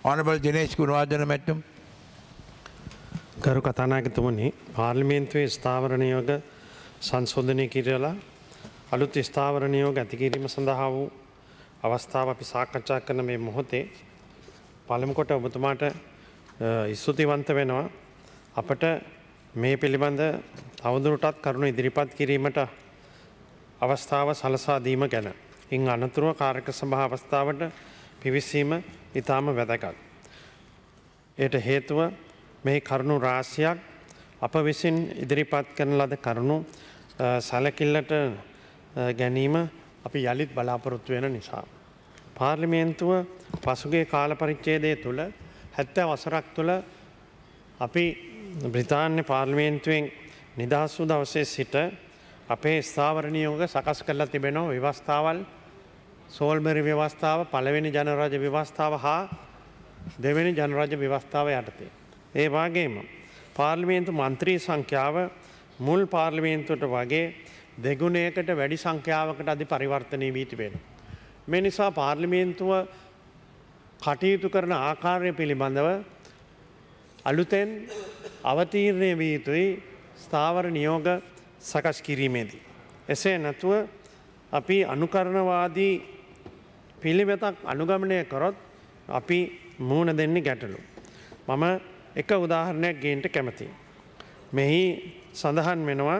Honorable Dinesh Gunawardena Mettum. ගරු කතානායකතුමනි පාර්ලිමේන්තුවේ ස්ථාවර නියෝග සංශෝධනය කිරලා අලුත් ස්ථාවර නියෝග ඇති කිරීම සඳහා වූ අවස්ථාව අපි සාකච්ඡා කරන මේ මොහොතේ පළමු කොට ඔබතුමාට ස්තුතිවන්ත වෙනවා අපට මේ පිළිබඳ තවදුරටත් කරුණු ඉදිරිපත් කිරීමට අවස්ථාව සලසා දීම ගැන. ඉන් අනතුරුව කාර්යක සභා අවස්ථාවට පිවිසීම ඉතාම වැදගත්. එයට හේතුව මේ කරුණු රාශියක් අප විසින් ඉදිරිපත් කරන ලද කරුණු සැලකිල්ලට ගැනීම අපි යළිත් බලාපොරොත්තු වෙන නිසා. පාර්ලිමේන්තුව පසුගිය කාල පරිච්ඡේදය තුළ 70 වසරක් තුළ අපි බ්‍රිතාන්‍ය පාර්ලිමේන්තුවෙන් නිදහස් වූ දවසේ සිට අපේ ස්ථාවර නියෝග සකස් කරලා තිබෙනවා ව්‍යවස්ථාවල් සෝල්බරි ව්‍යවස්ථාව පළවෙනි ජනරාජ්‍ය ව්‍යවස්ථාව හා දෙවෙනි ජනරාජ්‍ය ව්‍යවස්ථාව යටතේ. ඒ වගේම පාර්ලිමේන්තු මන්ත්‍රී සංඛ්‍යාව මුල් පාර්ලිමේන්තුවට වගේ දෙගුණයකට වැඩි සංඛ්‍යාවකට අධි පරිවර්තනය වී තිබෙනවා. මේ නිසා පාර්ලිමේන්තුව කටයුතු කරන ආකාරය පිළිබඳව අලුතෙන් අවතීර්ණය විය යුතුයි ස්ථාවර නියෝග සකස් කිරීමේදී. එසේ නැතුව අපි අනුකරණවාදී පිළිවෙතක් අනුගමනය කරොත් අපි මුහුණ දෙන්නේ ගැටලු. මම එක උදාහරණයක් ගේන්ට කැමතියි. මෙහි සඳහන් වෙනවා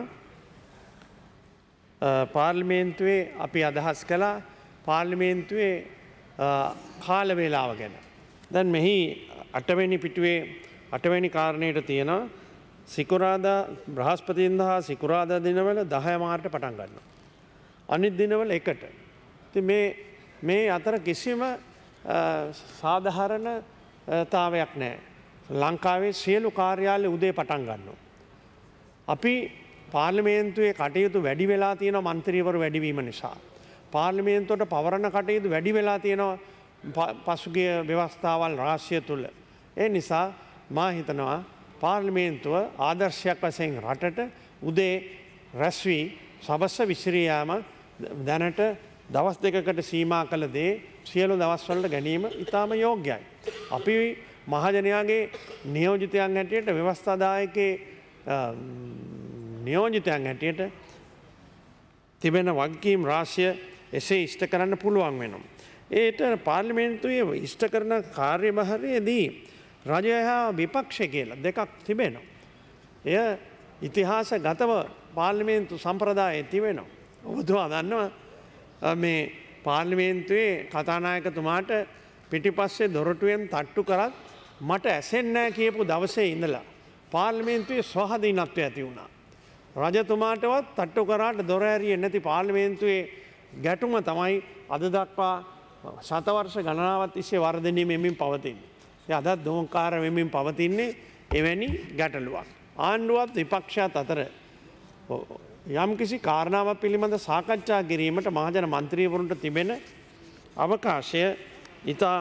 පාර්ලිමේන්තුවේ අපි අදහස් කළා පාර්ලිමේන්තුවේ කාල වේලාව ගැන. දැන් මෙහි 8වෙනි පිටුවේ 8වෙනි කාරණයට තියෙනවා සිකුරාදා බ්‍රහස්පතින්දා හා සිකුරාදා දිනවල 10 මාරට පටන් ගන්නවා. අනිත් දිනවල 1ට. ඉතින් මේ අතර කිසිම සාධාරණ තාවයක් නැහැ. ලංකාවේ සියලු කාර්යාලය උදේ පටන් ගන්නවා. අපි පාර්ලිමේන්තුවේ කටයුතු වැඩි වෙලා තියෙනවා මන්ත්‍රීවරු වැඩිවීම නිසා. පාර්ලිමේන්තුවට පවරන කටයුතු වැඩි වෙලා තියෙනවා පසුගිය ව්‍යවස්ථාවල් රාශිය තුළ. ඒ නිසා මා හිතනවා පාර්ලිමේන්තුව ආදර්ශයක් වශයෙන් රටට උදේ රැස් වී සවස්ස විසිරී යාම දැනට දවස් දෙකකට සීමා කළ දේ සියලු දවස්වලට ගැනීම ඉතාම යෝග්‍යයි. අපි මහජනයාගේ නියෝජිතයන් හැටියට ව්‍යවස්ථාදායකේ නියෝජිතයන් හැටියට තිබෙන වගකීම් රාශිය එසේ ඉෂ්ට කරන්න පුළුවන් වෙනවා. ඒට පාර්ලිමේන්තුවේ ඉෂ්ට කරන කාර්යභාරයේදී රජය හා විපක්ෂ කියලා දෙකක් තිබෙනවා. එය ඉතිහාස ගතව පාර්ලිමේන්තු සම්ප්‍රදායේ තිබෙනවා. ඔබතුමා දන්නවා මේ පාර්ලිමේන්තුවේ කතානායකතුමාට පිටිපස්සේ දොරටුවෙන් තට්ටු කරත් මට ඇසෙන්නේ නැහැ කියපු දවසේ ඉඳලා පාර්ලිමේන්තුවේ ස්වාධීනත්වය ඇති වුණා. රජතුමාටවත් තට්ටු කරාට දොර ඇරියේ නැති පාර්ලිමේන්තුවේ ගැටුම තමයි අද දක්වා ශතවර්ෂ ගණනාවක් තිස්සේ වර්ධනය වෙමින් පවතින්නේ. ඒ අදත් දෝංකාර වෙමින් පවතින්නේ එවැනි ගැටලුවක්. ආණ්ඩුවත් විපක්ෂයත් අතර යම්කිසි කාරණාවක් පිළිබඳ සාකච්ඡා කිරීමට මහජන මන්ත්‍රීවරුන්ට තිබෙන අවකාශය ඉතා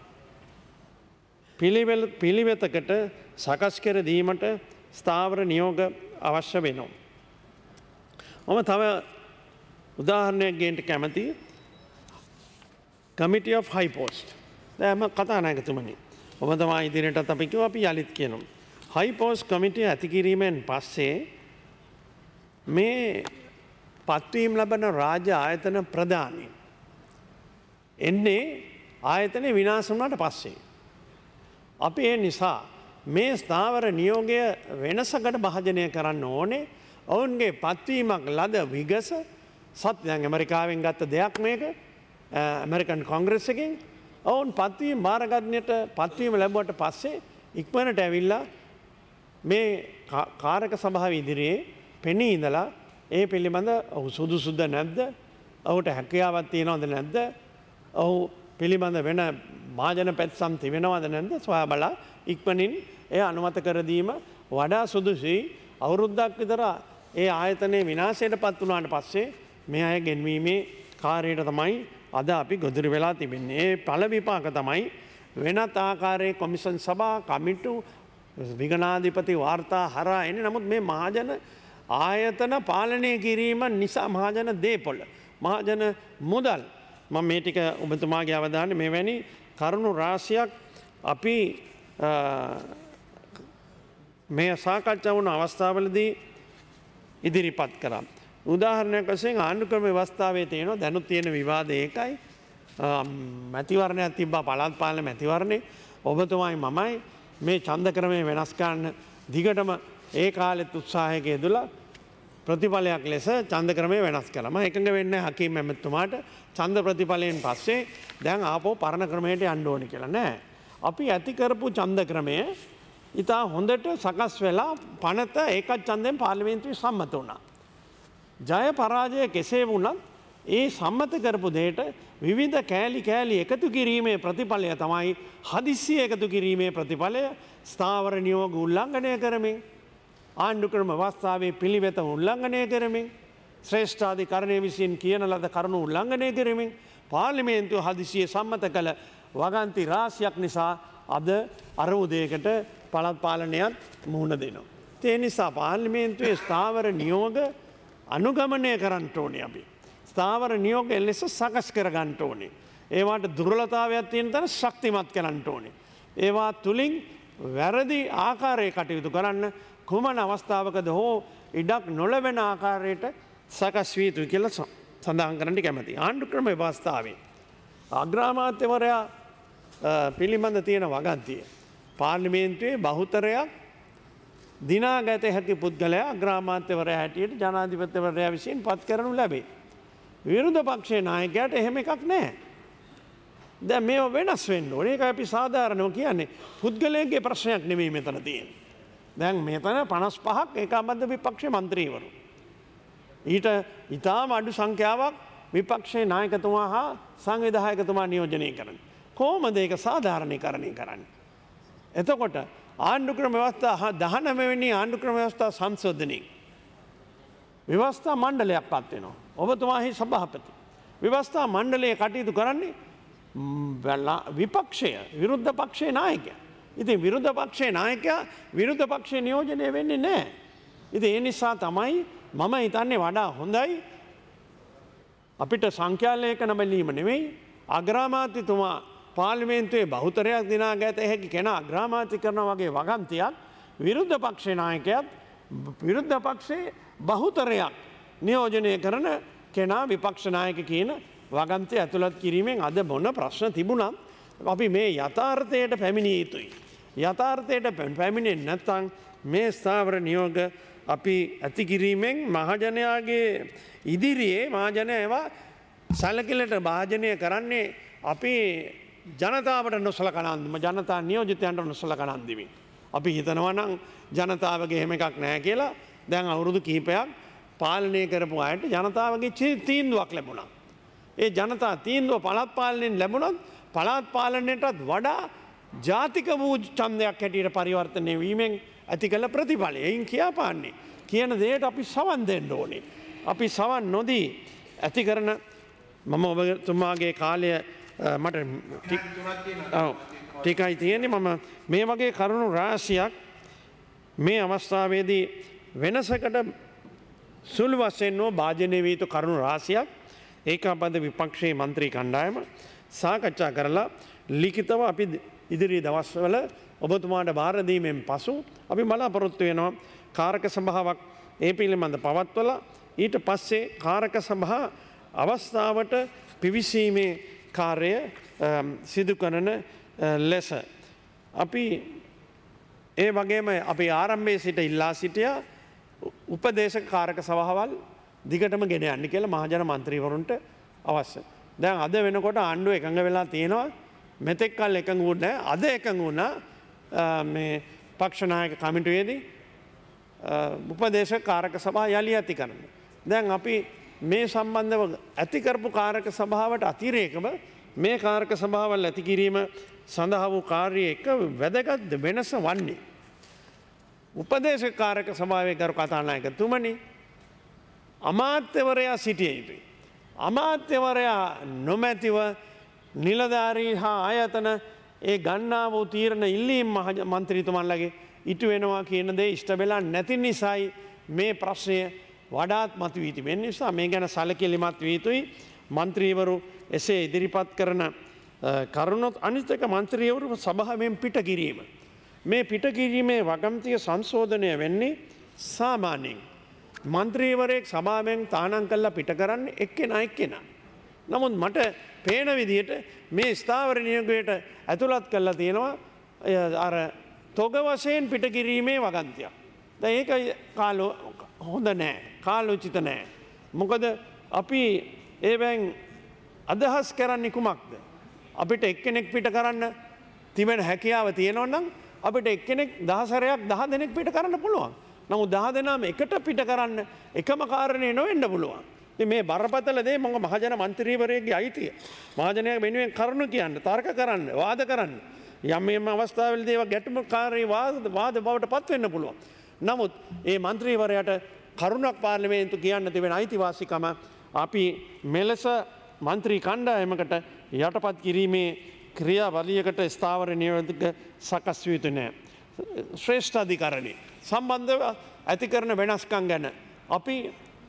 පිළිවෙතකට සකස් කර දීමට ස්ථාවර නියෝග අවශ්‍ය වෙනවා. මම තව උදාහරණයක් ගේන්න කැමතියි. Committee of High Post. දැන් කතානායකතුමනි ඔබ තමයි ඉදිරියටත් අපි කිව්වා අපි යලිත් කියනවා. High Post Committee ඇති කිරීමෙන් පස්සේ මේ පත්වීම් ලබන රාජ්‍ය ආයතන ප්‍රධානී එන්නේ ආයතනය විනාශ වුණාට පස්සේ. අපි ඒ නිසා මේ ස්ථාවර නියෝගය වෙනසකට භාජනය කරන්න ඕනේ. ඔවුන්ගේ පත්වීමක් ලද විගස සත්‍යයන් ඇමරිකාවෙන් ගත්ත දෙයක් මේක ඇමරිකන් කොංග්‍රස් එකෙන් ඔවුන් පත්වීම භාරගන්නයට පත්වීම ලැබුවට පස්සේ ඉක්මනට ඇවිල්ලා මේ කාරක සභාව ඉදිරියේ පෙනී ඉඳලා ඒ පිළිබඳ ඔහු සුදුසුද නැද්ද? ඔහුට හැකියාවක් තියෙනවද නැද්ද? ඔහු පිළිබඳ වෙන මාජන පැත්සම් තිබෙනවද නැද්ද? සොයා බලා ඉක්මනින් එය අනුමත කර දීම වඩා සුදුසුයි. අවුරුද්දක් විතර ඒ ආයතනයේ විනාශයට පත් වුණාට පස්සේ මේ අය ගෙන්වීමේ කාර්යයට තමයි අද අපි ගොදුරු වෙලා තිබෙන්නේ. ඒ ඵල විපාක තමයි වෙනත් ආකාරයේ කොමිෂන් සභා කමිටු විගණාධිපති වාර්තා හරහා එන්නේ. නමුත් මේ මහජන ආයතන පාලනය කිරීම නිසා මහජන දේපොළ මහජන මුදල් මම මේ ටික ඔබතුමාගේ අවධානය මෙවැනි කරුණු රාශියක් අපි මේ සාකච්ඡා වුණ අවස්ථාවලදී ඉදිරිපත් කරා. උදාහරණයක් වශයෙන් ආණ්ඩුක්‍රම ව්‍යවස්ථාවේ තියෙනවා දැනුත් තියෙන විවාදය ඒකයි. මැතිවරණයක් තිබ්බා පළාත් පාලන මැතිවරණේ ඔබතුමායි මමයි මේ ඡන්ද ක්‍රමය වෙනස් කරන්න දිගටම ඒ කාලෙත් උත්සාහයක යෙදලා ප්‍රතිඵලයක් ලෙස ඡන්ද ක්‍රමය වෙනස් කළා. මම එකඟ වෙන්නේ හකීම් මැමතුමාට ඡන්ද ප්‍රතිඵලයෙන් පස්සේ දැන් ආපහු පරණ ක්‍රමයට යන්න ඕනේ කියලා නෑ. අපි ඇති කරපු ඡන්ද ක්‍රමය ඉතා හොඳට සකස් වෙලා පනත ඒකත් ඡන්දයෙන් පාර්ලිමේන්තුවේ සම්මත වුණා. ජය පරාජය කෙසේ වුණත් ඒ සම්මත කරපු දෙයට විවිධ කෑලි එකතු කිරීමේ ප්‍රතිඵලය තමයි හදිස්සිය එකතු කිරීමේ ප්‍රතිඵලය ස්ථාවර නියෝග උල්ලංඝනය කරමින් ආණ්ඩුක්‍රම ව්‍යවස්ථාවේ පිළිවෙත උල්ලංඝනය කරමින් ශ්‍රේෂ්ඨාධිකරණය විසින් කියන ලද කරුණු උල්ලංඝනය කරමින් පාර්ලිමේන්තුව හදිසියේ සම්මත කළ වගන්ති රාශියක් නිසා අද අරමුදයකට පළාත් පාලනයත් මුහුණ දෙනවා. ඒ නිසා පාර්ලිමේන්තුවේ ස්ථාවර නියෝග අනුගමනය කරන්න ඕනේ අපි. ස්ථාවර නියෝග ලෙස සකස් කරගන්න ඕනේ. ඒවාට දුර්වලතාවයක් තියෙන තැන ශක්තිමත් කරන්න ඕනේ. ඒවා තුලින් වැරදි ආකාරයේ කටයුතු කරන්න කුමන අවස්ථාවකද හෝ ඉඩක් නොලැබෙන ආකාරයට සකස් විය යුතුයි කියලා සඳහන් කරන්න කැමතියි. ආණ්ඩුක්‍රම ව්‍යවස්ථාවේ අග්‍රාමාත්‍යවරයා පිළිබඳ තියෙන වගන්තිය පාර්ලිමේන්තුවේ බහුතරයක් දිනාගත හැකි පුද්ගලයා අග්‍රාමාත්‍යවරයා හැටියට ජනාධිපතිවරයා විසින් පත් කරනු ලැබේ. විරුද්ධ පක්ෂයේ නායකයාට එහෙම එකක් නැහැ. දැන් මේව වෙනස් වෙන්න ඕනේ. ඒක අපි සාධාරණව කියන්නේ පුද්ගලයෙක්ගේ ප්‍රශ්නයක් නෙමෙයි මෙතන තියෙන්නේ. දැන් මෙතන 55ක් ඒකාබද්ධ විපක්ෂ මන්ත්‍රීවරු. ඊට ඉතාම අඩු සංඛ්‍යාවක් විපක්ෂයේ නායකතුමා හා සංවිධායකතුමා නියෝජනය කරන්නේ. කොහොමද ඒක සාධාරණීකරණය කරන්නේ? එතකොට ආණ්ඩුක්‍රම ව්‍යවස්ථා 19 වෙනි ආණ්ඩුක්‍රම ව්‍යවස්ථා සංශෝධනයේ ව්‍යවස්ථා මණ්ඩලයක් පත් වෙනවා. ඔබතුමාහි සභාපති. ව්‍යවස්ථා මණ්ඩලයේ කටයුතු කරන්නේ විපක්ෂය විරුද්ධ පක්ෂයේ නායකයා. ඉතින් විරුද්ධ පක්ෂයේ නායකයා විරුද්ධ පක්ෂයේ නියෝජනය වෙන්නේ නැහැ. ඉතින් ඒ නිසා තමයි මම හිතන්නේ වඩා හොඳයි අපිට සංඛ්‍යාලේඛන බැලීම නෙමෙයි අග්‍රාමාත්‍යතුමා පාර්ලිමේන්තුවේ බහුතරයක් දිනාගත හැකි කෙනා අග්‍රාමාත්‍ය කරනවා වගේ වගන්තියක් විරුද්ධ පක්ෂයේ නායකයාත් විරුද්ධ පක්ෂයේ බහුතරයක් නියෝජනය කරන කෙනා විපක්ෂ නායක කියන වගන්තය ඇතුළත් කිරීමෙන් අද මොන ප්‍රශ්න තිබුණත් අපි මේ යථාර්ථයට පැමිණිය යුතුයි. යථාර්ථයට පැමිණෙන්නේ නැත්නම් මේ ස්ථාවර නියෝග අපි ඇති කිරීමෙන් මහජනයාගේ ඉදිරියේ මහජනයා ඒවා සැලකිල්ලට භාජනය කරන්නේ අපි ජනතාවට නොසලකන අන්දම ජනතා නියෝජිතයන්ට නොසලකන අන්දිමින්. අපි හිතනවා නම් ජනතාවගේ එහෙම එකක් නැහැ කියලා දැන් අවුරුදු කිහිපයක් පාලනය කරපු අයට ජනතාවගේ තීන්දුවක් ලැබුණා. ඒ ජනතා තීන්දුව පළාත් පාලනයෙන් ලැබුණොත් පළාත් පාලනයටත් වඩා ජාතික වූ ඡන්දයක් හැටියට පරිවර්තනය වීමෙන් ඇති කළ ප්‍රතිඵලය. එයින් කියාපාන්නේ කියන දෙයට අපි සවන් දෙන්න ඕනේ. අපි සවන් නොදී ඇති කරන මම ඔබතුමාගේ කාලය මට ටිකයි තියෙන්නේ මම මේ වගේ කරුණු රාශියක් මේ අවස්ථාවේදී වෙනසකට සුළු වශයෙන් නෝ භාජනය විය යුතු කරුණු රාශියක් ඒකාබද්ධ විපක්ෂයේ මන්ත්‍රී කණ්ඩායම සාකච්ඡා කරලා ලිඛිතව අපි ඉදිරි දවස්වල ඔබතුමාට බාර දීමෙන් පසු අපි බලාපොරොත්තු වෙනවා කාරක සභාවක් ඒ පිළිබඳ පවත්වලා ඊට පස්සේ කාරක සභා අවස්ථාවට පිවිසීමේ කාර්ය සිදු කරන ලෙස අපි ඒ වගේම අපි ආරම්භයේ සිට ඉල්ලා සිටියා උපදේශක කාරක සභාවල් දිගටම ගෙන යන්න කියලා මහජන මන්ත්‍රීවරුන්ට අවශ්‍ය. දැන් අද වෙනකොට ආණ්ඩුව එකඟ වෙලා තියෙනවා මෙතෙක් කල් එකඟ වුණේ නැහැ. අද එකඟ වුණා මේ පක්ෂ නායක කමිටුවේදී උපදේශක කාරක සභාව යලි ඇති කරන්න. දැන් අපි මේ සම්බන්ධව ඇති කරපු කාරක සභාවට අතිරේකව මේ කාරක සභාවල් ඇති කිරීම සඳහා වූ කාර්යය එක වැදගත් වෙනස වන්නේ උපදේශක කාරක සභාවේ ගරු කතානායකතුමනි අමාත්‍යවරයා සිටිය යුතුයි. අමාත්‍යවරයා නොමැතිව නිලධාරී හා ආයතන ඒ ගන්නා වූ තීරණ ඉල්ලීම් මන්ත්‍රීතුමන්ලගේ ඉටු වෙනවා කියන දේ ඉෂ්ට වෙලා නැති නිසායි මේ ප්‍රශ්නය වඩාත් මතුවී තිබෙන නිසා මේ ගැන සැලකිලිමත් විය යුතුයි. මන්ත්‍රීවරු එසේ ඉදිරිපත් කරන කරුණොත් අනිත් එක මන්ත්‍රීවරු සභාවෙන් පිට කිරීම. මේ පිට කිරීමේ වගන්තිය සංශෝධනය වෙන්නේ සාමාන්‍යයෙන් මන්ත්‍රීවරයෙක් සභාවෙන් තානම් කළා පිට කරන්න එක්කෙනා. නමුත් මට පේන විදිහට මේ ස්ථාවර නියෝගයට ඇතුළත් කරලා තියෙනවා අර තොග වශයෙන් පිට කිරීමේ වගන්තියක්. දැන් ඒක හොඳ නෑ. කාලෝචිත නෑ. මොකද අපි ඒවෙන් අදහස් කරන්නේ කුමක්ද? අපිට එක්කෙනෙක් පිට කරන්න තිබෙන හැකියාව තියෙනවා නම් අපිට එක්කෙනෙක් 10 සැරයක් 10 දෙනෙක් පිට කරන්න පුළුවන්. නමුත් 10 දෙනාම එකට පිට කරන්න එකම කාරණේ නොවෙන්න පුළුවන්. ඉතින් මේ බරපතල දේ මම මහජන මන්ත්‍රීවරයෙක්ගේ අයිතිය. මහජනයා වෙනුවෙන් කරුණු කියන්න, තර්ක කරන්න, වාද කරන්න. යම් අවස්ථාවලදී ඒවා ගැටුම්කාරී වාද බවට පත් වෙන්න පුළුවන්. නමුත් මේ මන්ත්‍රීවරයාට කරුණක් පාර්ලිමේන්තු කියන්න තිබෙන අයිතිවාසිකම අපි මෙලෙස මන්ත්‍රී කණ්ඩායමකට යටපත් කිරීමේ ක්‍රියාවලියකට ස්ථාවර නියෝජක සකස් විය යුතු නෑ. ශ්‍රේෂ්ඨ අධිකරණය සම්බන්ධව ඇති කරන වෙනස්කම් ගැන අපි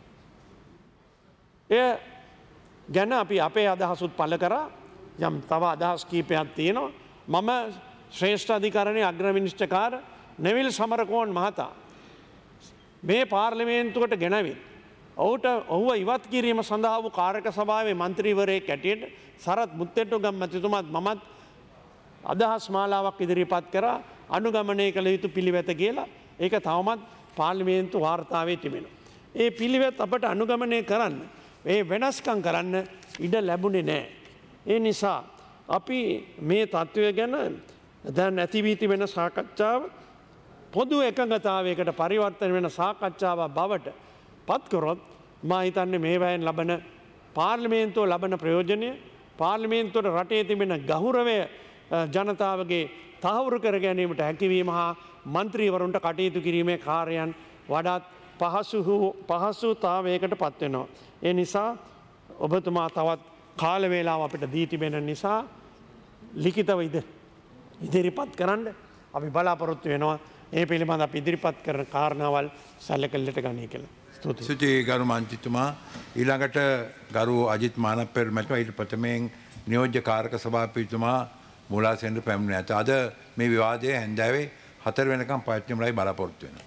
ගැන අපි අපේ අදහසුත් පළ කරා. යම් තව අදහස් කීපයක් තියෙනවා. මම ශ්‍රේෂ්ඨ අධිකරණයේ අග්‍ර විනිශ්චයකාර නෙවිල් සමරකෝන් මහතා මේ පාර්ලිමේන්තුවට ගෙනවිත් ඔහුව ඉවත් කිරීම සඳහා වූ කාරක සභාවේ මන්ත්‍රීවරයෙක් හැටියට සරත් මුත්තේට්ටුගම් මැතිතුමාත් මමත් අදහස් මාලාවක් ඉදිරිපත් කරා අනුගමනය කළ යුතු පිළිවෙත කියලා. ඒක තවමත් පාර්ලිමේන්තු වාර්තාවේ තිබෙනවා. ඒ පිළිවෙත් අපට අනුගමනය කරන්න, ඒ වෙනස්කම් කරන්න ඉඩ ලැබුණේ නැහැ. ඒ නිසා අපි මේ තත්ත්වය ගැන දැන් ඇති වී තිබෙන සාකච්ඡාව පොදු එකඟතාවයකට පරිවර්තන වෙන සාකච්ඡාවක් බවට පත්කරොත් මා හිතන්නේ මේවැයෙන් ලබන පාර්ලිමේන්තුව ලබන ප්‍රයෝජනය පාර්ලිමේන්තුවට රටේ තිබෙන ගෞරවය ජනතාවගේ තහවුරු කර ගැනීමට හැකිවීම හා මන්ත්‍රීවරුන්ට කටයුතු කිරීමේ කාර්යයන් වඩාත් පහසුතාවයකට පත්වෙනවා. ඒ නිසා ඔබතුමා තවත් කාල වේලාව අපිට දී තිබෙන නිසා ලිඛිතව ඉදිරිපත් කරන්න අපි බලාපොරොත්තු වෙනවා. ඒ පිළිබඳ අපි ඉදිරිපත් කරන කාරණාවල් සැලකල්ලට ගනී කියලා. සුචි ගරු මන්ත්‍රීතුමා ඊළඟට ගරු අජිත් මානප්පෙර මැතිතුමා ඊට ප්‍රථමයෙන් නියෝජ්‍ය කාරක සභාපතිතුමා මූලාසෙන්ට පැමිණ ඇත. අද මේ විවාදය හැන්දෑවේ 4 වෙනකම් පවත්වන්නයි බලාපොරොත්තු වෙනවා.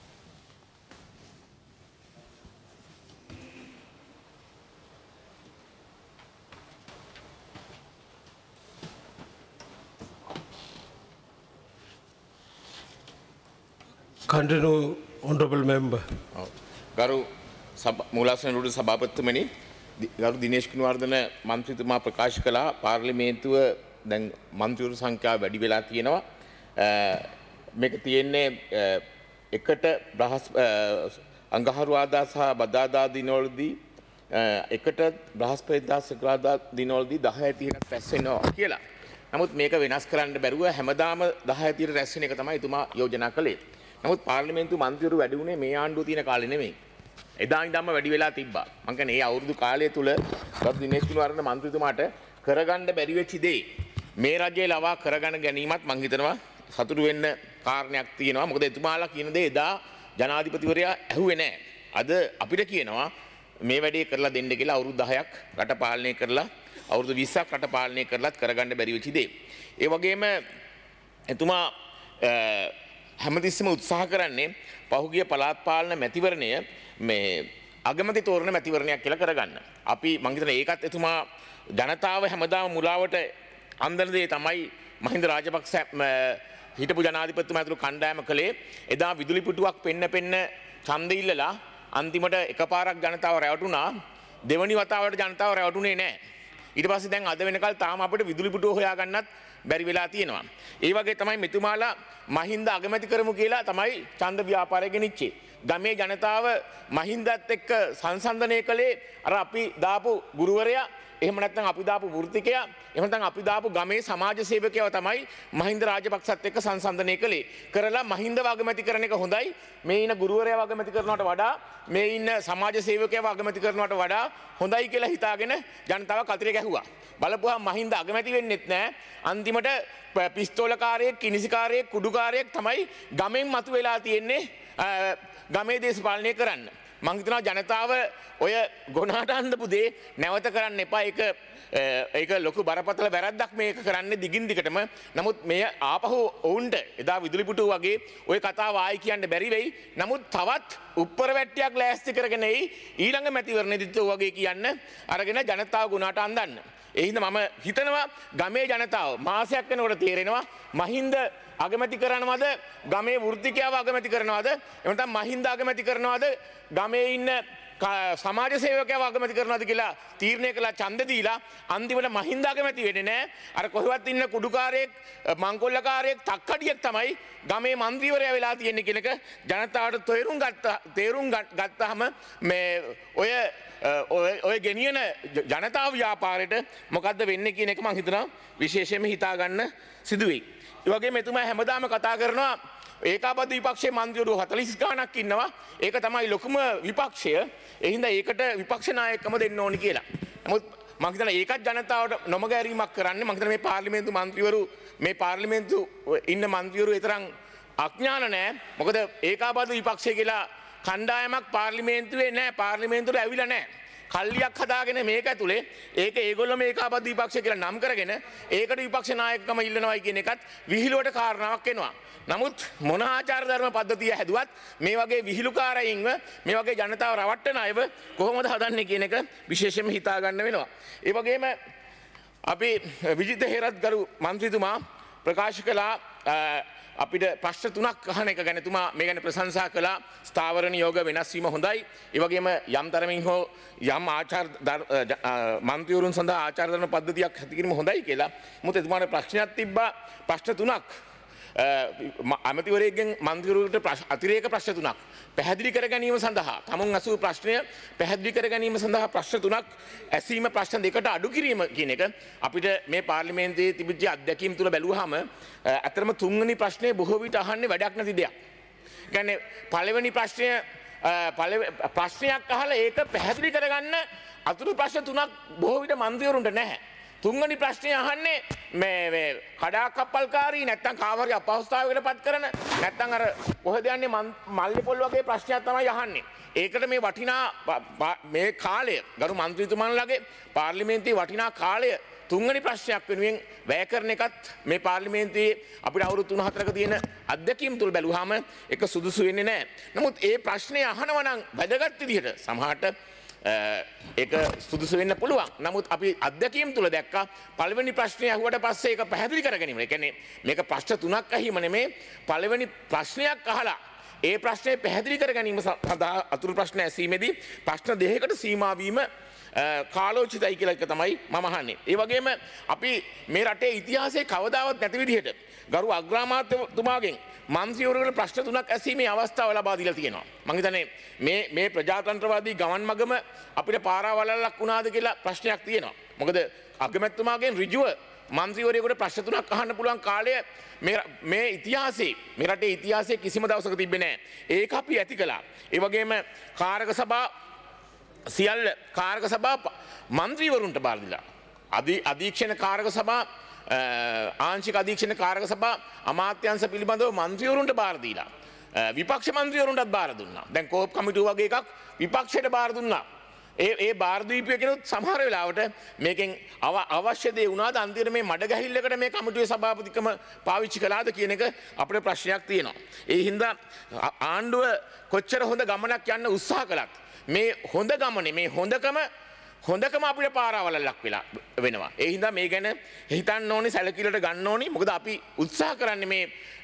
Continue, honorable member. ගරු මූලාසනරුඩ සභාපතිතුමනි ගරු දිනේෂ් ගුණවර්ධන මන්ත්‍රීතුමා ප්‍රකාශ කළා පාර්ලිමේන්තුව දැන් මන්ත්‍රීවරු සංඛ්‍යාව වැඩි වෙලා තියෙනවා. මේක තියෙන්නේ එකට අඟහරුවාදා සහ බදාදා දිනවලදී එකට බ්‍රහස්පතිදා සෙකුරාදා දිනවලදී 10:30කට රැස් වෙනවා කියලා. නමුත් මේක වෙනස් කරන්න බැරුව හැමදාම 10:30ට රැස් වෙන එක තමයි එතුමා යෝජනා කළේ. නමුත් පාර්ලිමේන්තු මන්ත්‍රීවරු වැඩි වුණේ මේ ආණ්ඩුව තියෙන කාලේ නෙමෙයි. එදා ඉඳන්ම වැඩි වෙලා තිබ්බා. මං කියන්නේ මේ අවුරුදු කාලය තුල ගරු දිනේෂ් ගුණවර්ධන මන්ත්‍රීතුමාට කරගන්න බැරි වෙච්ච දේ මේ රජයේ ලවා කරගන්න ගැනීමත් මං හිතනවා සතුටු වෙන්න කාරණයක් තියෙනවා. මොකද එතුමාලා කියන දේ එදා ජනාධිපතිවරයා ඇහුවේ නැහැ. අද අපිට කියනවා මේ වැඩේ කරලා දෙන්න කියලා අවුරුදු 10ක් රට පාලනය කරලා අවුරුදු 20ක් රට පාලනය කරලත් කරගන්න බැරි වෙච්ච දේ. ඒ වගේම එතුමා හැමතිස්සෙම උත්සාහ කරන්නේ පහුගිය පළාත් පාලන මැතිවරණය මේ අගමැති තෝරන මැතිවරණයක් කියලා කරගන්න. අපි මං හිතන්නේ ඒකත් එතුමා ජනතාව හැමදාම මුලාවට අන්දන දේ තමයි මහින්ද රාජපක්ෂ හිටපු ජනාධිපතිතුමා ඇතුළු කණ්ඩායම කළේ. එදා විදුලි පුටුවක් පෙන්න ඡන්දෙ ඉල්ලලා අන්තිමට එකපාරක් ජනතාව රැවටුණා. දෙවනි වතාවට ජනතාව රැවටුනේ නැහැ. ඊට පස්සේ දැන් අද වෙනකල් තාම අපිට විදුලි පුටුව හොයාගන්නත් බැරි වෙලා තියෙනවා. ඒ වගේ තමයි මෙතුමාලා මහින්ද අගමැති කරමු කියලා තමයි ඡන්ද ව්‍යාපාරය ගෙනිච්චේ. ගමේ ජනතාව මහින්දත් එක්ක සංසන්දනය කළේ අර අපි දාපු ගුරුවරයා එහෙම නැත්නම් අපි දාපු වෘත්තිකයා එහෙම නැත්නම් අපි දාපු ගමේ සමාජ සේවකයව තමයි මහින්ද රාජපක්ෂත් එක්ක සංසන්දනය කළේ. කරලා මහින්දව අගමැති කරන එක හොඳයි. මේ ඉන්න ගුරුවරයාව අගමැති කරනවට වඩා මේ ඉන්න සමාජ සේවකයව අගමැති කරනවට වඩා හොඳයි කියලා හිතාගෙන ජනතාව කතරේ ගැහුවා. බලපුවා මහින්ද අගමැති වෙන්නෙත් නැහැ. අන්තිමට පිස්තෝලකාරයෙක්, කිනිසිකාරයෙක්, කුඩුකාරයෙක් තමයි ගමෙන් මතු වෙලා තියෙන්නේ ගමේ දේශපාලනය කරන්න. මං හිතනවා ජනතාව ඔය ගොනාට අන්දපු දේ නැවත කරන්න එපා. ඒක ලොකු බරපතල වැරද්දක් මේක කරන්නේ දිගින් දිගටම. නමුත් මේ ආපහු ඔවුන්ට එදා විදුලි පුටුව වගේ ඔය කතාව ආයි කියන්න බැරි වෙයි. නමුත් තවත් උප්පර වැට්ටියක් ලෑස්ති කරගෙන එයි ඊළඟ මැතිවරණයේදීත් වගේ කියන්න අරගෙන ජනතාව ගුණාට අඳන්න. ඒ හින්දා මම හිතනවා ගමේ ජනතාව මාසයක් වෙනකොට තේරෙනවා මහින්ද අගමැති කරනවද ගමේ වෘත්තිකයව අගමැති කරනවද එහෙම නැත්නම් මහින්ද අගමැති කරනවද ගමේ ඉන්න සමාජ සේවකයව අගමැති කරනවද කියලා තීරණය කළා ඡන්ද දීලා අන්තිමට මහින්ද අගමැති වෙන්නේ නැහැ. අර කොහෙවත් ඉන්න කුඩුකාරයෙක් මංකොල්ලකාරයෙක් තක්කඩියෙක් තමයි ගමේ മന്ത്രിවරයා වෙලා තියෙන්නේ කියන එක ජනතාවට තේරුම් ගත්තාම මේ ඔය ගෙනියන ජනතාව ව්‍යාපාරයට මොකද්ද වෙන්නේ කියන එක මම හිතනවා විශේෂයෙන්ම හිතා ගන්න සිදු වෙයි. ඒ වගේම එතුමා හැමදාම කතා කරනවා ඒකාබද්ධ විපක්ෂයේ මන්ත්‍රීවරු 40 ගාණක් ඉන්නවා. ඒක තමයි ලොකුම විපක්ෂය. ඒ හින්දා ඒකට විපක්ෂ නායකකම දෙන්න ඕනි කියලා. නමුත් මම හිතනවා ඒකත් ජනතාවට නොමග ඇරීමක් කරන්නේ. මම හිතනවා මේ පාර්ලිමේන්තු මන්ත්‍රීවරු මේ පාර්ලිමේන්තු ඉන්න මන්ත්‍රීවරු ඒ තරම් අඥාන නැහැ. මොකද ඒකාබද්ධ විපක්ෂය කියලා කණ්ඩායමක් පාර්ලිමේන්තුවේ නැහැ. පාර්ලිමේන්තුවට ඇවිල්ලා නැහැ. කල්ලියක් හදාගෙන මේක ඇතුලේ ඒක ඒගොල්ලෝ මේකාබද්ධ විපක්ෂය කියලා නම් කරගෙන ඒකට විපක්ෂ නායකකම ඉල්ලනවායි කියන එකත් විහිළුවට කාරණාවක් වෙනවා. නමුත් මොන ආචාර ධර්ම පද්ධතිය හැදුවත් මේ වගේ විහිළුකාරයින්ව මේ වගේ ජනතාව රවට්ටන අයව කොහොමද හදන්නේ කියන එක විශේෂයෙන්ම හිතා ගන්න වෙනවා. ඒ වගේම අපි විජිත හේරත් ගරු මන්ත්‍රීතුමා ප්‍රකාශ කළා අපිට ප්‍රශ්න තුනක් අහන එක ගැන තුමා මේ ගැන ප්‍රශංසා කළා. ස්ථාවර නියෝග වෙනස් වීම හොඳයි. ඒ වගේම යම් තරමින් හෝ යම් ආචාර මන්ත්‍රීවරුන් සඳහා ආචාර ධර්ම පද්ධතියක් ඇති කිරීම හොඳයි කියලා. මොකද එතුමාට ප්‍රශ්නයක් තිබ්බා. ප්‍රශ්න තුනක් අමතිවරයෙක්ගෙන් මන්ත්‍රීවරුන්ට අතිරේක ප්‍රශ්න තුනක් පැහැදිලි කර ගැනීම සඳහා තමුන් අසූ ප්‍රශ්නය පැහැදිලි කර ගැනීම සඳහා ප්‍රශ්න තුනක් ඇසීම ප්‍රශ්න දෙකට අඩු කිරීම කියන එක අපිට මේ පාර්ලිමේන්තුවේ තිබිච්ච අත්දැකීම් තුල බැලුවාම අතරම තුන්වෙනි ප්‍රශ්නේ බොහෝ විට අහන්නේ වැඩක් නැති දෙයක්. කියන්නේ පළවෙනි ප්‍රශ්නයක් අහලා ඒක පැහැදිලි කරගන්න අතුරු ප්‍රශ්න තුනක් බොහෝ විට මන්ත්‍රීවරුන්ට නැහැ. තුන්වෙනි ප්‍රශ්නේ අහන්නේ මේ කඩාකප්පල්කාරී නැත්තම් කාමරේ අපහසුතාවයකට පත් කරන නැත්තම් අර කොහෙද යන්නේ මල්ලි පොල් වගේ ප්‍රශ්නයක් තමයි අහන්නේ. ඒකට මේ වටිනා මේ කාලය ගරු මන්ත්‍රීතුමන්ලගේ පාර්ලිමේන්තුවේ වටිනා කාලය තුන්වෙනි ප්‍රශ්නයක් වෙනුවෙන් වැය කරන එකත් මේ පාර්ලිමේන්තුවේ අපිට අවුරුදු 3-4ක තියෙන අත්දැකීම් තුල බැලුවාම ඒක සුදුසු වෙන්නේ නැහැ. නමුත් ඒ ප්‍රශ්නේ අහනවා නම් වැදගත් විදිහට සමහරට ඒක සුදුසු වෙන්න පුළුවන්. නමුත් අපි අත්දැකීම් තුල දැක්කා පළවෙනි ප්‍රශ්නේ අහුවට පස්සේ ඒක පැහැදිලි කර ගැනීම. ඒ කියන්නේ මේක ප්‍රශ්න තුනක් අහීම නෙමේ පළවෙනි ප්‍රශ්නයක් අහලා ඒ ප්‍රශ්නේ පැහැදිලි කර ගැනීම සඳහා අතුරු ප්‍රශ්න ඇසීමේදී ප්‍රශ්න දෙකකට සීමා වීම කාලෝචිතයි කියලා එක තමයි මම අහන්නේ. ඒ වගේම අපි මේ රටේ ඉතිහාසයේ කවදාවත් නැති විදිහට ගරු අග්‍රාමාත්‍යතුමාගෙන් මන්ත්‍රීවරුන්ට ප්‍රශ්න තුනක් ඇසීමේ අවස්ථාව ලබා දීලා තියෙනවා. මම හිතන්නේ මේ ප්‍රජාතන්ත්‍රවාදී ගමන් මගම අපිට පාරාවලල්ලක් වුණාද කියලා ප්‍රශ්නයක් තියෙනවා. මොකද අගමැතිතුමාගෙන් ඍජුව මන්ත්‍රීවරයෙකුට ප්‍රශ්න තුනක් අහන්න පුළුවන් කාලය මේ ඉතිහාසයේ මේ රටේ ඉතිහාසයේ කිසිම දවසක තිබෙන්නේ නැහැ. ඒක අපි ඇති කළා. ඒ වගේම කාරක සභා සියල්ල කාරක සභා මන්ත්‍රීවරුන්ට බාර දීලා අධීක්ෂණ කාරක සභා ආංශික අධීක්ෂණ කාරක සභා අමාත්‍යංශ පිළිබඳව මන්ත්‍රීවරුන්ට බාර දීලා විපක්ෂ මන්ත්‍රීවරුන්ටත් බාර දුන්නා. දැන් කෝප් කමිටුව වගේ එකක් විපක්ෂයට බාර දුන්නා. ඒ බාර දීපිය කෙනුත් සමහර වෙලාවට මේකෙන් අවශ්‍ය දේ වුණාද අන්තිමට මේ මඩ ගැහිල්ලකට මේ කමිටුවේ සභාපතිකම පාවිච්චි කළාද කියන එක අපිට ප්‍රශ්නයක් තියෙනවා. ඒ හින්දා ආණ්ඩුව කොච්චර හොඳ ගමනක් යන්න උත්සාහ කළත් මේ හොඳ ගමනේ මේ හොඳකම අපිට පාරාවලල්ලක් වෙනවා. ඒ හින්දා මේ ගැන හිතන්න ඕනේ සැලකිල්ලට ගන්න ඕනේ. මොකද අපි උත්සාහ කරන්නේ මේ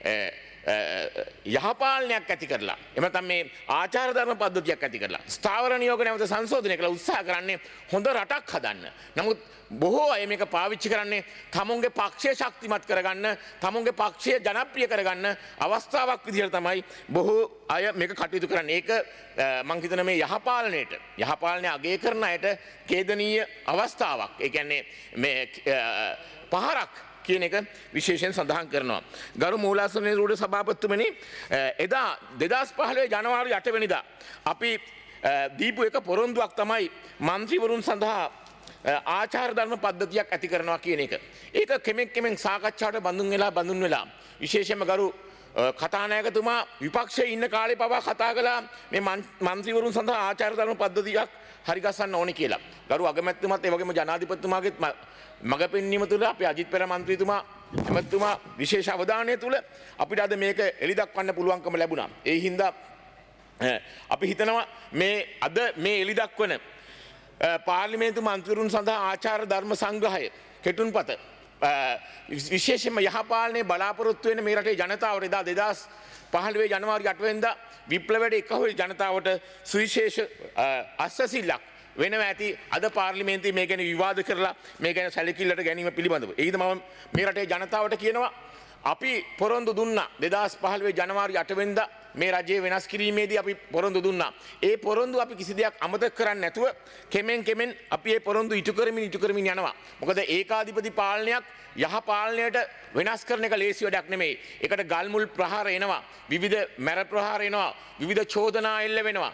යහපාලනයක් ඇති කරලා එහෙම නැත්නම් මේ ආචාර ධර්ම පද්ධතියක් ඇති කරලා ස්ථාවර නියෝග නැවත සංශෝධනය කරලා උත්සාහ කරන්නේ හොඳ රටක් හදන්න. නමුත් බොහෝ අය මේක පාවිච්චි කරන්නේ තමුන්ගේ පක්ෂය ශක්තිමත් කරගන්න, තමුන්ගේ පක්ෂය ජනප්‍රිය කරගන්න අවස්ථාවක් විදිහට තමයි බොහෝ අය මේක කටයුතු කරන්නේ. ඒක මං හිතන මේ යහපාලනය අගය කරන අයට ඛේදනීය අවස්ථාවක්. ඒ කියන්නේ මේ පහරක් කියන එක විශේෂයෙන් සඳහන් කරනවා. ගරු මූලාසන රූඪ සභාපතිතුමනි එදා 2015 ජනවාරි 8 වෙනිදා අපි දීපු එක පොරොන්දුවක් තමයි මන්ත්‍රීවරුන් සඳහා ආචාර ධර්ම පද්ධතියක් ඇති කරනවා කියන එක. ඒක කෙමෙන් සාකච්ඡාවට බඳුන් වෙලා විශේෂයෙන්ම ගරු කතානායකතුමා විපක්ෂයේ ඉන්න කාලේ පවා කතා කළා මේ මන්ත්‍රීවරුන් සඳහා ආචාර ධර්ම පද්ධතියක් හරි ගස්සන්න ඕනේ කියලා. ගරු අගමැතිතුමාත් ඒ වගේම ජනාධිපතිතුමාගේත් මග පෙන්වීම තුළ අපේ අජිත් පෙර මන්ත්‍රීතුමා එමෙතුමා විශේෂ අවධානය තුළ අපිට අද මේක එලි දක්වන්න පුළුවන්කම ලැබුණා. ඒ හින්දා අපි හිතනවා මේ අද මේ එලි දක්වන පාර්ලිමේන්තු මන්ත්‍රීවරුන් සඳහා ආචාර ධර්ම සංග්‍රහය කෙටුම්පත විශේෂයෙන්ම යහපාලනයේ බලාපොරොත්තු වෙන මේ රටේ ජනතාවට එදා 2015 ජනවාරි 8 වෙනිදා විප්ලවයට එකහොයි ජනතාවට සුවිශේෂ අස්වැසිල්ලක් වෙනවා ඇති අද පාර්ලිමේන්තුවේ මේ ගැන විවාද කරලා මේ ගැන සැලකිල්ලට ගැනීම පිළිබඳව. ඒකද මම මේ රටේ ජනතාවට කියනවා අපි පොරොන්දු දුන්නා 2015 ජනවාරි 8 වෙනිදා මේ රජය වෙනස් කිරීමේදී අපි පොරොන්දු දුන්නා. ඒ පොරොන්දු අපි කිසි දෙයක් අමතක කරන්නේ නැතුව කෙමෙන් අපි ඒ පොරොන්දු ඉටු කරමින් යනවා. මොකද ඒකාධිපති පාලනයක් යහ පාලනයට වෙනස් කරන එක ලේසි වැඩක් නෙමෙයි. ඒකට ගල් මුල් ප්‍රහාර එනවා. විවිධ මැර ප්‍රහාර එනවා. විවිධ චෝදනා එල්ල වෙනවා.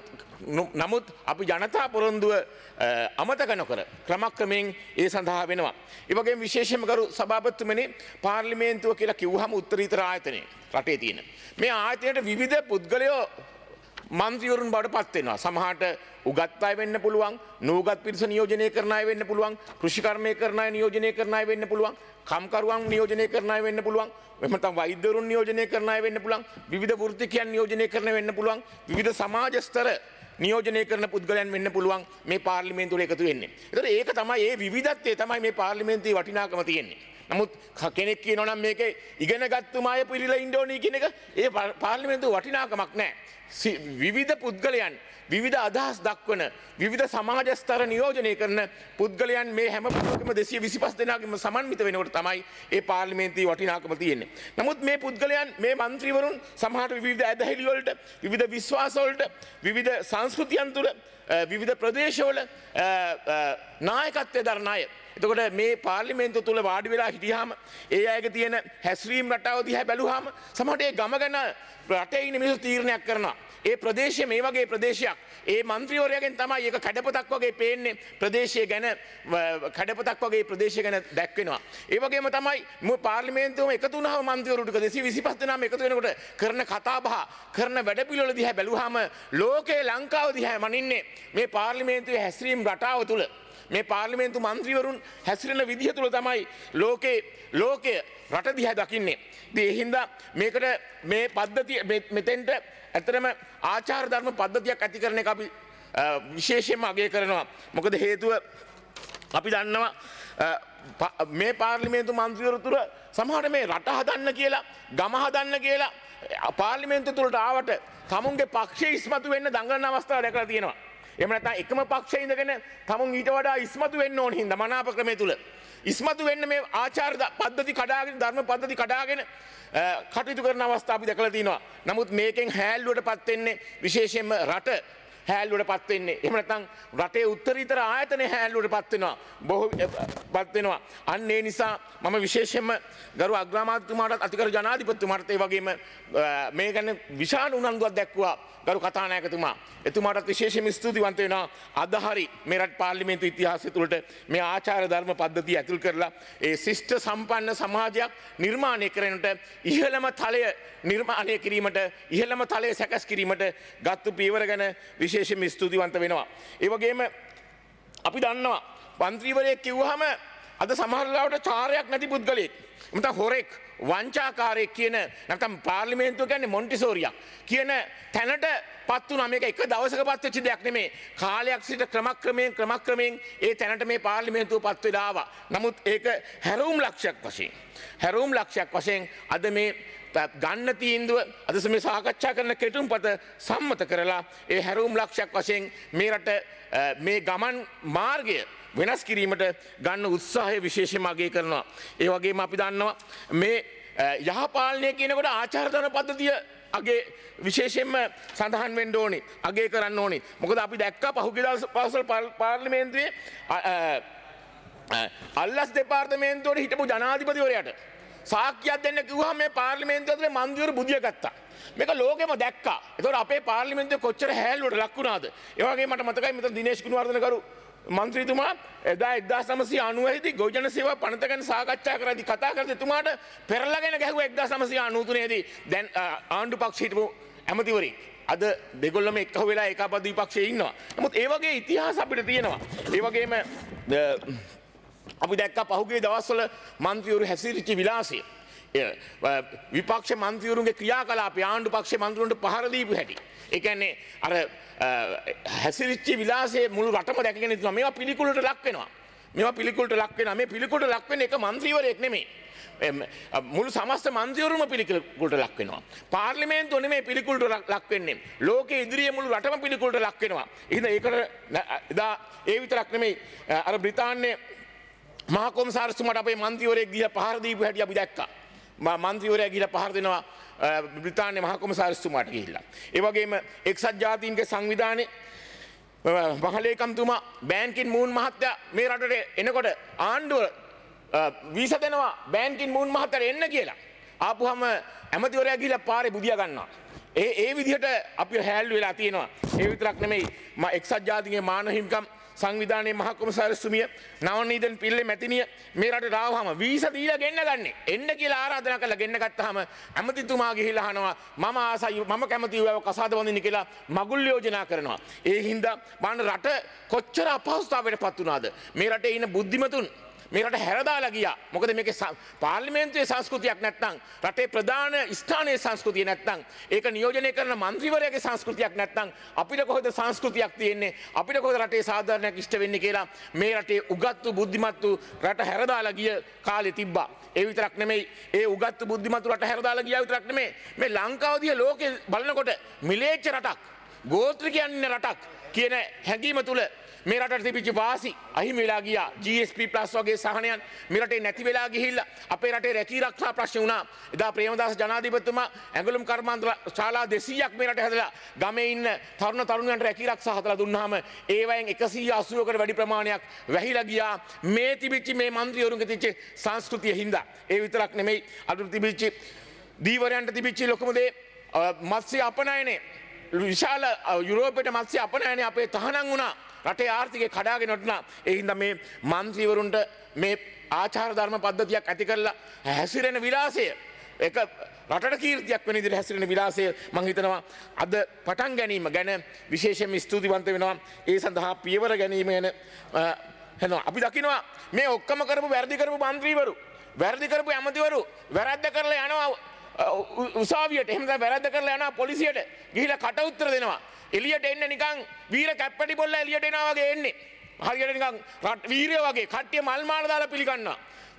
නමුත් අපි ජනතා පොරොන්දුව අමතක නොකර ක්‍රමක්‍රමයෙන් ඒ සඳහා වෙනවා. ඒ වගේම විශේෂයෙන්ම කරු සභාපතිතුමනි පාර්ලිමේන්තුව කියලා කිව්වහම උත්තරීතර ආයතනය රටේ තියෙන. මේ ආයතනයට විවිධ පුද්ගලයෝ මන්ත්‍රීවරුන් බවට පත් වෙනවා. සමහරට උගත් අය වෙන්න පුළුවන්, නූගත් පිරිස නියෝජනය කරන අය වෙන්න පුළුවන්, කෘෂිකර්මය කරන අය නියෝජනය කරන අය වෙන්න පුළුවන්, කම්කරුවන් නියෝජනය කරන අය වෙන්න පුළුවන්, එහෙම නැත්නම් වෛද්‍යවරුන් නියෝජනය කරන අය වෙන්න පුළුවන්, විවිධ වෘත්තිකයන් නියෝජනය කරන වෙන්න පුළුවන්, විවිධ සමාජ ස්තර නියෝජනය කරන පුද්ගලයන් වෙන්න පුළුවන් මේ පාර්ලිමේන්තුවට එකතු වෙන්නේ. ඒතර ඒක තමයි මේ විවිධත්වය තමයි මේ පාර්ලිමේන්තුවේ වටිනාකම තියෙන්නේ. නමුත් කෙනෙක් කියනවා නම් මේකේ ඉගෙනගත්තු මාය පිළිලා ඉන්න ඕනේ කියන එක ඒ පාර්ලිමේන්තුවේ වටිනාකමක් නැහැ. විවිධ පුද්ගලයන් විවිධ අදහස් දක්වන විවිධ සමාජ ස්තර නියෝජනය කරන පුද්ගලයන් මේ හැම පුද්ගලකම 225 දෙනාගේම සමන්විත වෙනකොට තමයි ඒ පාර්ලිමේන්තුවේ වටිනාකම තියෙන්නේ. නමුත් මේ පුද්ගලයන් මේ മന്ത്രിවරුන් සමහරට විවිධ ඇදහිලි වලට විවිධ විශ්වාස වලට විවිධ සංස්කෘතියන් තුළ විවිධ ප්‍රදේශවල නායකත්වයේ දරන අය. එතකොට මේ පාර්ලිමේන්තුව තුළ වාඩි වෙලා හිටියාම ඒ අයගේ තියෙන හැසිරීම් රටාව දිහා බැලුවාම සමහරට ඒ ගම ගැන රටේ ඉන්න මිනිස්සු තීරණයක් කරනවා. ඒ ප්‍රදේශය මේ වගේ ප්‍රදේශයක්. ඒ മന്ത്രിවරයාගෙන් තමයි ඒක කඩපතක් වගේ පේන්නේ ප්‍රදේශය ගැන කඩපතක් වගේ ප්‍රදේශය ගැන දැක්වෙනවා. ඒ වගේම තමයි පාර්ලිමේන්තුවම එකතු වුණාම മന്ത്രിවරු ටික 225 දෙනාම එකතු වෙනකොට කරන කතා බහ කරන වැඩපිළිවෙල දිහා බැලුවාම ලෝකේ ලංකාව දිහා මනින්නේ මේ පාර්ලිමේන්තුවේ හැසිරීම් රටාව තුළ. මේ පාර්ලිමේන්තු මන්ත්‍රීවරුන් හැසිරෙන විදිහ තුළ තමයි ලෝකය රට දිහා දකින්නේ. ඉතින් ඒ හින්දා මේකට මේ පද්ධතිය මෙතෙන්ට ඇත්තටම ආචාර ධර්ම පද්ධතියක් ඇති කරන එක අපි විශේෂයෙන්ම අගය කරනවා. මොකද හේතුව අපි දන්නවා මේ පාර්ලිමේන්තු මන්ත්‍රීවරු තුළ සමහරට මේ රට හදන්න කියලා ගම හදන්න කියලා පාර්ලිමේන්තුව තුළට ආවට තමුන්ගේ පක්ෂය ඉස්මතු වෙන්න දඟලන අවස්ථා දැකලා තියෙනවා. එහෙම නැත්නම් එකම පක්ෂයේ ඉඳගෙන තමුන් ඊට වඩා ඉස්මතු වෙන්න ඕන හින්දා මනාප ක්‍රමය තුල ඉස්මතු වෙන්න මේ ආචාර පද්ධති කඩාගෙන ධර්ම පද්ධති කඩාගෙන කටයුතු කරන අවස්ථා අපි දැකලා තිනවා. නමුත් මේකෙන් හැල්ලුවටපත් වෙන්නේ විශේෂයෙන්ම රට හැල්ලුවටපත් වෙන්නේ. එහෙම නැත්නම් රටේ උත්තරීතර ආයතනයේ හැල්ලුවටපත් වෙනවා. බොහෝපත් වෙනවා. අන්න ඒ නිසා මම විශේෂයෙන්ම ගරු අග්‍රාමාත්‍යතුමාටත් අතිගරු ජනාධිපතිතුමාටත් ඒ වගේම මේ ගැන විශාල උනන්දුවක් දැක්වුවා ගරු කතානායකතුමා. එතුමාටත් විශේෂයෙන්ම ස්තුතිවන්ත වෙනවා. අද හරි මේ රට පාර්ලිමේන්තු ඉතිහාසය තුළට මේ ආචාර ධර්ම පද්ධතිය ඇතුල් කරලා ඒ ශිෂ්ට සම්පන්න සමාජයක් නිර්මාණය කරන්නට ඉහළම තලය නිර්මාණය කිරීමට ඉහළම තලය සැකස් කිරීමට ගත්තු පියවර ගැන විශේෂයෙන්ම ස්තුතිවන්ත වෙනවා. ඒ වගේම අපි දන්නවා මන්ත්‍රීවරයෙක් කිව්වහම අද සමහර ලාවට චාරයක් නැති පුද්ගලයෙක් නැත්නම් හොරෙක් වංචාකාරයෙක් කියන නැත්නම් පාර්ලිමේන්තුව කියන්නේ මොන්ටිසෝරියක් කියන තැනට පත් වුණා. මේක එක දවසක පත් වෙච්ච දෙයක් නෙමෙයි. කාලයක් සිට ක්‍රමක්‍රමයෙන් ඒ තැනට මේ පාර්ලිමේන්තුව පත් වෙලා ආවා. නමුත් ඒක හැරවුම් ලක්ෂයක් වශයෙන් අද මේ ගන්න තීන්දුව අද මේ සාකච්ඡා කරන කෙටුම්පත සම්මත කරලා ඒ හැරවුම් ලක්ෂයක් වශයෙන් මේ රට මේ ගමන් මාර්ගය වෙනස් කිරීමට ගන්න උත්සාහය විශේෂයෙන්ම අගය කරනවා. ඒ වගේම අපි දන්නවා මේ යහපාලනය කියනකොට ආචාර ධර්ම පද්ධතිය අගේ විශේෂයෙන්ම සඳහන් වෙන්න ඕනේ. අගය කරන්න ඕනේ. මොකද අපි දැක්කා පහුගිය දවස්වල පාර්ලිමේන්තුවේ අල්ලස් දෙපාර්තමේන්තුවේ හිටපු ජනාධිපතිවරයාට සාක්කියක් දෙන්න කිව්වහම මේ පාර්ලිමේන්තුව ඇතුලේ මන්ත්‍රීවරු බුදිය ගත්තා. මේක ලෝකෙම දැක්කා. ඒතකොට අපේ පාර්ලිමේන්තුවේ කොච්චර හැල්ලුවට ලක් වුණාද? ඒ වගේම මට මතකයි මෙතන දිනේෂ් ගුණවර්ධන කරු මන්ත්‍රීතුමා එදා 1990 දී ගොවිජන සේවා පනත ගැන සාකච්ඡා කරද්දී කතා කරද්දී එතුමාට පෙරලගෙන ගැහුවා 1993 දී දැන් ආණ්ඩු පක්ෂ හිටපු ඇමතිවරයෙක්. අද දෙගොල්ලම එක්කහුව වෙලා ඒකාබද්ධ විපක්ෂයේ ඉන්නවා. නමුත් ඒ වගේ ඉතිහාස අපිට තියෙනවා. ඒ වගේම අපි දැක්කා පහුගිය දවස්වල මන්ත්‍රීවරු හැසිරිච්ච විලාසය. විපක්ෂ මන්ත්‍රීවරුන්ගේ ක්‍රියාකලාපය ආණ්ඩු පක්ෂ මන්ත්‍රීවරුන්ට පහර දීපු හැටි. ඒ කියන්නේ අර හැසිරිච්ච විලාසයේ මුළු රටම දැකගෙන ඉන්නවා. මේවා පිළිකුලට ලක් වෙනවා. මේවා පිළිකුලට ලක් වෙනවා. මේ පිළිකුලට ලක් වෙන්නේ එක මන්ත්‍රීවරයෙක් නෙමෙයි. මුළු සමස්ත මන්ත්‍රීවරුම පිළිකුලට ලක් වෙනවා. පාර්ලිමේන්තුව නෙමෙයි පිළිකුලට ලක් වෙන්නේ. ලෝකයේ ඉදිරියේ මුළු රටම පිළිකුලට ලක් වෙනවා. එහෙනම් ඒකට එදා ඒ විතරක් නෙමෙයි අර බ්‍රිතාන්‍යයේ මහා කොමසාරිස්තුමාට අපේ මන්ත්‍රීවරයෙක් ගිහලා පහර දීපු හැටි අපි දැක්කා. මන්ත්‍රීවරයා ගිහලා පහර දෙනවා බ්‍රිතාන්‍ය මහා කොමසාරිස්තුමාට ගිහිල්ලා. ඒ වගේම එක්සත් ජාතීන්ගේ සංවිධානයේ මහලේකම්තුමා බෑන් කින් මූන් මහත්තයා මේ රටට එනකොට ආණ්ඩුව වීසා දෙනවා බෑන් කින් මූන් මහත්තයාට එන්න කියලා. ආපුවම ඇමතිවරයා ගිහිල්ලා පාරේ බුදියා ගන්නවා. ඒ විදිහට අපි හැල්ලු වෙලා තියෙනවා. ඒ විතරක් නෙමෙයි එක්සත් ජාතීන්ගේ මානව හිමිකම් සංවිධානයේ මහා කොමසාරිස්තුමිය නවනීදන් පිල්ලේ මැතිනිය මේ රටට ආවම වීසා දීලා ගෙන්න ගන්නේ. එන්න කියලා ආරාධනා කරලා ගෙන්න ගත්තාම ඇමතිතුමා ගිහිල්ලා අහනවා මම ආසයි මම කැමතියි ඔයව කසාද වඳින්න කියලා මගුල් යෝජනා කරනවා. ඒ හින්දා බලන්න රට කොච්චර අපහසුතාවයකටපත් වුණාද. මේ රටේ ඉන්න බුද්ධිමතුන් මේ රට හැරදාලා ගියා. මොකද මේකේ පාර්ලිමේන්තුවේ සංස්කෘතියක් නැත්නම් රටේ ප්‍රධාන ස්ථානයේ සංස්කෘතිය නැත්නම් ඒක නියෝජනය කරන മന്ത്രിවරයාගේ සංස්කෘතියක් නැත්නම් අපිට කොහෙද සංස්කෘතියක් තියෙන්නේ? අපිට කොහෙද රටේ සාධාරණයක් ඉෂ්ට වෙන්නේ කියලා මේ රටේ උගත්තු බුද්ධිමත්තු රට හැරදාලා ගිය කාලේ තිබ්බා. ඒ විතරක් නෙමෙයි ඒ උගත්තු බුද්ධිමත්තු රට හැරදාලා ගියා විතරක් නෙමෙයි මේ ලංකාව දිහා ලෝකේ බලනකොට මිලේච්ච රටක් ගෝත්‍රිකයන් ඉන්න රටක් කියන හැඟීම තුල මේ රටට තිබිච්ච වාසි අහිමි වෙලා ගියා. GSP+ වගේ සහනයන් මේ රටේ නැති වෙලා ගිහිල්ලා අපේ රටේ රැකී ආරක්ෂා ප්‍රශ්න වුණා. එදා ප්‍රේමදාස ජනාධිපතිතුමා ඇඟලුම් කර්මාන්ත ශාලා 200ක් මේ රටේ හදලා ගමේ ඉන්න තරුණ තරුණියන්ට රැකී ආරක්ෂා හදලා දුන්නාම ඒවයින් 180කට වැඩි ප්‍රමාණයක් වැහිලා ගියා. මේ තිබිච්ච මේ മന്ത്രിවරුන්ගේ තිබිච්ච සංස්කෘතිය හින්දා. ඒ විතරක් නෙමෙයි අද තිබිච්ච දීවරයන්ට තිබිච්ච ලොකුම දේ මත්ස්‍ය අපනයනේ. විශාල යුරෝපයට මත්ස්‍ය අපනයනේ අපේ තහනම් වුණා. රටේ ආර්ථිකය කඩාගෙන වටුණා. ඒ හින්දා මේ മന്ത്രിවරුන්ට මේ ආචාර ධර්ම පද්ධතියක් ඇති කරලා හැසිරෙන විලාසය ඒක රටට කීර්තියක් වෙන විදිහට හැසිරෙන විලාසය මම හිතනවා අද පටන් ගැනීම ගැන විශේෂයෙන්ම ස්තුතිවන්ත වෙනවා. ඒ සඳහා පියවර ගැනීම ගැන හිතනවා. අපි දකිනවා මේ ඔක්කොම කරපු වැරදි කරපු മന്ത്രിවරු වැරදි කරපු ඇමතිවරු වැරද්ද කරලා යනවා උසාවියට. එහෙම නැත්නම් වැරද්ද කරලා යනවා පොලිසියට ගිහිලා කට උත්තර දෙනවා. එළියට එන්න නිකන් වීර කැප්පටි බොල්ලා එළියට එනවා වගේ එන්නේ. හරියට නිකන් වීරයෝ වගේ කට්ටිය මල් මාල දාලා පිළිගන්නවා.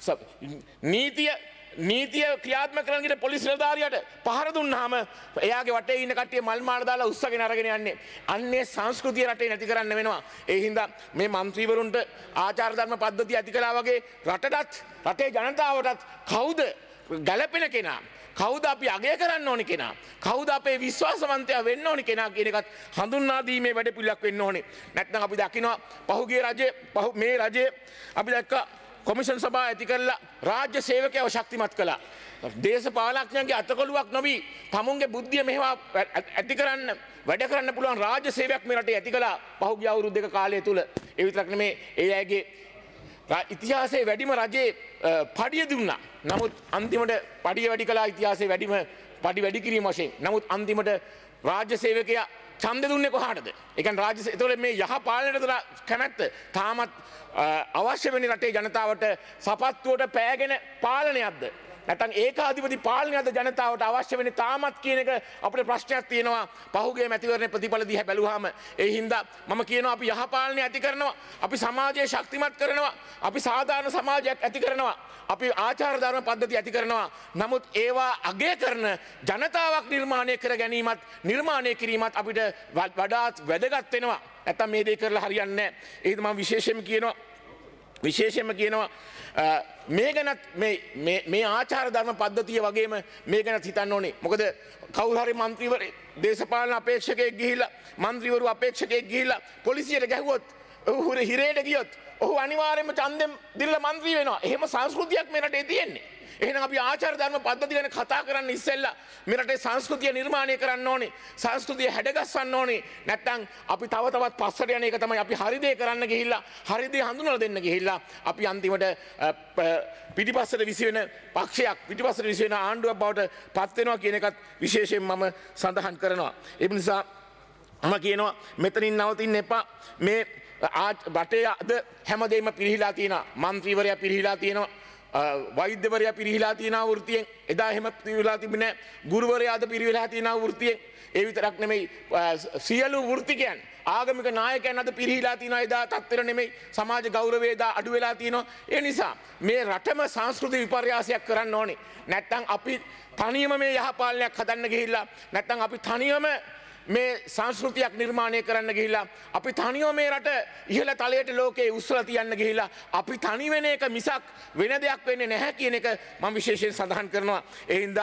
නීතිය ක්‍රියාත්මක කරන ගිට පොලිස් නිලධාරියට පහර දුන්නාම එයාගේ වටේ ඉන්න කට්ටිය මල් මාල දාලා උස්සගෙන අරගෙන යන්නේ. අන්නේ සංස්කෘතිය රටේ නැති කරන්න වෙනවා. ඒ හින්දා මේ മന്ത്രിවරුන්ට ආචාර ධර්ම පද්ධතිය ඇති කළා වගේ රටටත් රටේ ජනතාවටත් කවුද ගැළපෙන කෙනා? කවුද අපි අගය කරන්න ඕනේ කෙනා? කවුද අපේ විශ්වාසවන්තයා වෙන්න ඕනේ කෙනා කියන එකත් හඳුන්වා දීමේ වැඩපිළිවෙලක් වෙන්න ඕනේ. නැත්නම් අපි දකිනවා පහුගිය මේ රජයේ අපි දැක්කා කොමිෂන් සභාව ඇති කරලා රාජ්‍ය සේවකයව ශක්තිමත් කළා. දේශපාලඥයන්ගේ අතකොළුවක් නොවි තමුන්ගේ බුද්ධිය මෙහෙම ඇති කරන්න වැඩ කරන්න පුළුවන් රාජ්‍ය සේවයක් මේ රටේ ඇති කළා පහුගිය අවුරුදු දෙක කාලය තුල. ඒ විතරක් නෙමේ ඒ අයගේ ඉතිහාසයේ වැඩිම රජේ පඩිය දුන්නා. නමුත් අන්තිමට පඩිය වැඩි කළා ඉතිහාසයේ වැඩිම පඩි වැඩි කිරීම වශයෙන්. නමුත් අන්තිමට රාජ්‍ය සේවකයා ඡන්දෙ දුන්නේ කොහාටද? ඒ කියන්නේ ඒතකොට මේ යහ පාලනයට කැමැත්ත තාමත් අවශ්‍ය වෙන රටේ ජනතාවට සපත්තුවට පෑගෙන පාලනයක්ද? නැත්නම් ඒකාධිපති පාලනයක්ද ජනතාවට අවශ්‍ය වෙන්නේ තාමත් කියන එක අපිට ප්‍රශ්නයක් තියෙනවා. පහුගිය මැතිවරණ ප්‍රතිඵල දිහා බැලුවාම ඒ හින්දා මම කියනවා අපි යහපාලනය ඇති කරනවා. අපි සමාජය ශක්තිමත් කරනවා. අපි සාධාරණ සමාජයක් ඇති කරනවා. අපි ආචාර ධර්ම පද්ධති ඇති කරනවා. නමුත් ඒවා අගය කරන ජනතාවක් නිර්මාණය කර ගැනීමත් නිර්මාණය කිරීමත් අපිට වඩාත් වැදගත් වෙනවා. නැත්නම් මේ දේ කරලා හරියන්නේ නැහැ. ඒක මම විශේෂයෙන්ම කියනවා මේ ගැනත් මේ ආචාර ධර්ම පද්ධතිය වගේම මේ ගැනත් හිතන්න ඕනේ. මොකද කවුරු හරි മന്ത്രിවරේ දේශපාලන අපේක්ෂකයෙක් ගිහිල්ලා മന്ത്രിවරු අපේක්ෂකයෙක් ගිහිල්ලා පොලිසියට ගැහුවොත් ඔහු හිරේට ගියොත් ඔහු අනිවාර්යයෙන්ම ඡන්දෙන් දිල්ල മന്ത്രി වෙනවා. එහෙම සංස්කෘතියක් මේ රටේ තියෙන්නේ. එහෙනම් අපි ආචාර ධර්ම පද්ධති ගැන කතා කරන්න ඉස්සෙල්ලා මේ රටේ සංස්කෘතිය නිර්මාණය කරන්න ඕනේ. සංස්කෘතිය හැඩගස්සන්න ඕනේ. නැත්නම් අපි තව තවත් පස්සට යන එක තමයි අපි හරි දේ කරන්න ගිහිල්ලා හරි දේ හඳුනලා දෙන්න ගිහිල්ලා අපි අන්තිමට පිටිපස්සට විසිවෙන පක්ෂයක් පිටිපස්සට විසිවෙන ආණ්ඩුවක් බවට පත් වෙනවා කියන එකත් විශේෂයෙන් මම සඳහන් කරනවා. ඒ නිසා මම කියනවා මෙතනින් නවතින්න එපා. මේ රටේ අද හැමදේම පිරිහිලා තියෙනවා. മന്ത്രിවරයා පිරිහිලා තියෙනවා. වෛද්‍යවරයා පිරිහිලා තියෙනවා වෘත්තියෙන්. එදා එහෙම පිරිහිලා තිබුණේ නැහැ. ගුරුවරයාද පිරිහිලා තියෙනවා වෘත්තියෙන්. ඒ විතරක් නෙමෙයි සියලු වෘත්තිකයන් ආගමික නායකයන් අද පිරිහිලා තියෙනවා. එදා තත්ත්වෙ නෙමෙයි සමාජ ගෞරවය එදා අඩු වෙලා තියෙනවා. ඒ නිසා මේ රටම සංස්කෘතික විපර්යාසයක් කරන්න ඕනේ. නැත්තම් අපි තනියම මේ යහපාලනයක් හදන්න ගිහිල්ලා නැත්තම් අපි තනියම මේ සංස්කෘතියක් නිර්මාණය කරන්න ගිහිල්ලා අපි තනියම මේ රට ඉහළ තලයට ලෝකේ උස්සලා තියන්න ගිහිල්ලා අපි තනි වෙන එක මිසක් වෙන දෙයක් වෙන්නේ නැහැ කියන එක මම විශේෂයෙන් සඳහන් කරනවා. ඒ හින්දා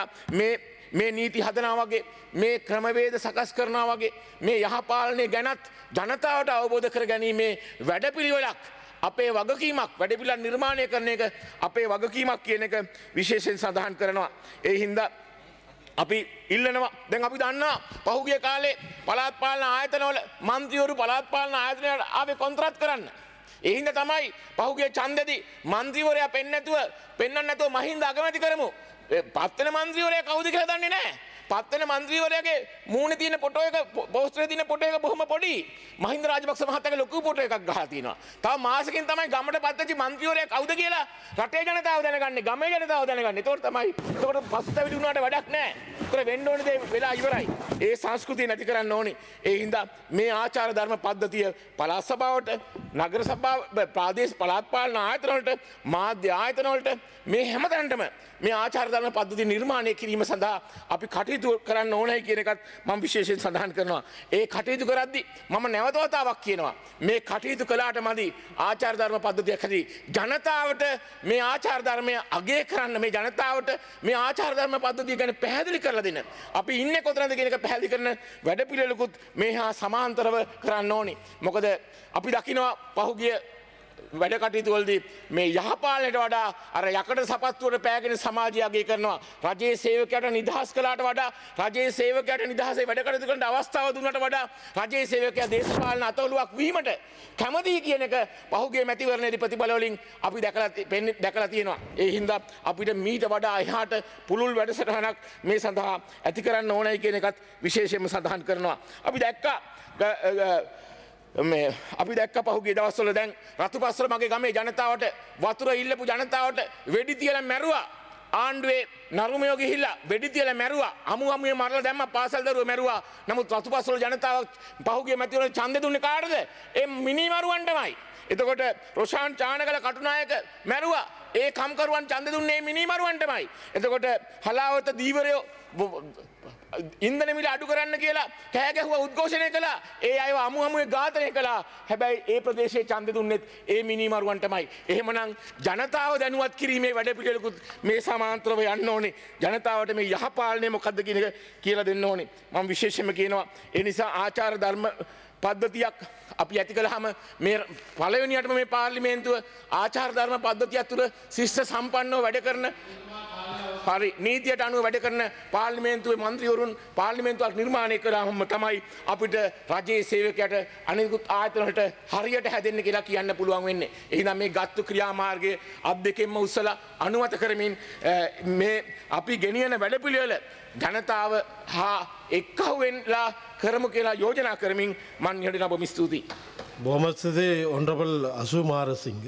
මේ නීති හදනවා වගේ මේ ක්‍රමවේද සකස් කරනවා වගේ මේ යහපාලනය ගැනත් ජනතාවට අවබෝධ කර ගැනීමේ වැඩපිළිවෙලක් අපේ වගකීමක් වැඩපිළිවෙල නිර්මාණය කරන එක අපේ වගකීමක් කියන එක විශේෂයෙන් සඳහන් කරනවා. ඒ හින්දා අපි ඉල්ලනවා දැන් අපි දන්නවා පහුගිය කාලේ පළාත් පාලන ආයතනවල മന്ത്രിවරු පළාත් පාලන ආයතනවල ආවේ කොන්ත්‍රාත් කරන්න. ඒ හින්දා තමයි පහුගිය ඡන්දෙදි മന്ത്രിවරයා පෙන්නන්න නැතුව මහින්ද අගමැති කරමු. පත් වෙන മന്ത്രിවරයා කවුද කියලා දන්නේ නැහැ. පත් වෙන മന്ത്രിවරයාගේ මූණේ තියෙන ෆොටෝ එක පෝස්ටරේ තියෙන ෆොටෝ එක බොහොම පොඩි. මහින්ද රාජපක්ෂ මහත්තයාගේ ලොකු ෆොටෝ එකක් ගහලා තියෙනවා. තව මාසෙකින් තමයි ගමට පත් වෙච්ච മന്ത്രിවරයා කවුද කියලා රටේ ජනතාව දැනගන්නේ, ගමේ ජනතාව දැනගන්නේ. ඒකට පස්සට වුණාට වැඩක් නැහැ. ඒකට වෙන්න ඕනේ දේ වෙලා ඉවරයි. ඒ සංස්කෘතිය නැති කරන්න ඕනේ. ඒ හින්දා මේ ආචාර ධර්ම පද්ධතිය පළාත් සභාවට, නගර සභාව, ප්‍රාදේශීය පළාත් පාලන ආයතන වලට, මාධ්‍ය ආයතන වලට මේ හැමතැනටම මේ ආචාර ධර්ම පද්ධතිය නිර්මාණය කිරීම සඳහා අපි කටයුතු කරන්න ඕනේ කියන එකත් මම විශේෂයෙන් සඳහන් කරනවා. ඒ කටයුතු කරද්දී මම නැවත වතාවක් කියනවා මේ කටයුතු කළාට මදි ආචාර ධර්ම පද්ධතියක් හරි ජනතාවට මේ ආචාර ධර්මය අගය කරන්න මේ ජනතාවට මේ ආචාර ධර්ම පද්ධතිය ගැන පැහැදිලි කරලා දෙන්න. අපි ඉන්නේ කොතනද කියන එක පැහැදිලි කරන වැඩපිළිවෙලකුත් මේ හා සමාන්තරව කරන්න ඕනේ. මොකද අපි දකිනවා පහුගිය වැඩ කටයුතු වලදී මේ යහපාලනයට වඩා අර යකඩ සපත්තුවට පෑගෙන සමාජය අගය කරනවා. රජයේ සේවකයාට නිදහස් කළාට වඩා රජයේ සේවකයාට නිදහසේ වැඩ කටයුතු කරන්න අවස්ථාව දුන්නට වඩා රජයේ සේවකයා දේශපාලන අතවලුවක් වීමට කැමතියි කියන එක පහුගිය මැතිවරණයේදී ප්‍රතිඵල වලින් අපි දැකලා තියෙනවා. ඒ හින්දා අපිට මීට වඩා එහාට පුළුල් වැඩසටහනක් මේ සඳහා ඇති කරන්න ඕනයි කියන එකත් විශේෂයෙන්ම සඳහන් කරනවා. අපි දැක්ක පහුගිය දවස්වල දැන් රතුපස්වල මගේ ගමේ ජනතාවට වතුර ඉල්ලපු ජනතාවට වෙඩි තියලා මැරුවා. ආණ්ඩුවේ නරුමයෝ ගිහිල්ලා වෙඩි තියලා මැරුවා. අමුමුවේ මරලා දැම්මා පාසල් දරුවෝ මැරුවා. නමුත් රතුපස්වල ජනතාව පහුගිය මැතිවරණ ඡන්දෙ දුන්නේ කාටද? ඒ මිනිමරුවන්ටමයි. එතකොට රොෂාන් චානකල කටුනායක මැරුවා. ඒ කම්කරුවන් ඡන්දෙ දුන්නේ මිනිමරුවන්ටමයි. එතකොට හලාවත දීවරයෝ ඉන්දන මිල අඩු කරන්න කියලා කෑ ගැහුවා උද්ඝෝෂණය කළා. ඒ අයව අමුමුවේ ඝාතනය කළා. හැබැයි ඒ ප්‍රදේශයේ ඡන්දෙ දුන්නෙත් ඒ මිනිමරුවන්ටමයි. එහෙමනම් ජනතාව දැනුවත් කිරීමේ වැඩපිළිවෙලකුත් මේ සමාන්තරව යන්න ඕනේ. ජනතාවට මේ යහපාලනය මොකද්ද කියන එක කියලා දෙන්න ඕනේ. මම විශේෂයෙන්ම කියනවා ඒ නිසා ආචාර ධර්ම පද්ධතියක් අපි ඇති කළාම මේ පළවෙනියටම මේ පාර්ලිමේන්තුව ආචාර ධර්ම පද්ධතිය තුළ ශිෂ්ට සම්පන්නව වැඩ කරන හරි නීතියට අනුව වැඩ කරන පාර්ලිමේන්තුවේ മന്ത്രിවරුන් පාර්ලිමේන්තුවක් නිර්මාණය කළාම තමයි අපිට රජයේ සේවකයට අනිකුත් ආයතන වලට හරියට හැදෙන්න කියලා කියන්න පුළුවන් වෙන්නේ. එහෙනම් මේ ගත්තු ක්‍රියාමාර්ගයේ අත් දෙකෙන්ම උස්සලා අනුමත කරමින් මේ අපි ගෙනියන වැඩපිළිවෙල ජනතාව හා එක්කහුව වෙලා කරමු කියලා යෝජනා කරමින් මම ඉහළට බොහොම ස්තුතියි. බොහොමත් ස්තුතියි ඔනරබල් අසු මාරසිංහ.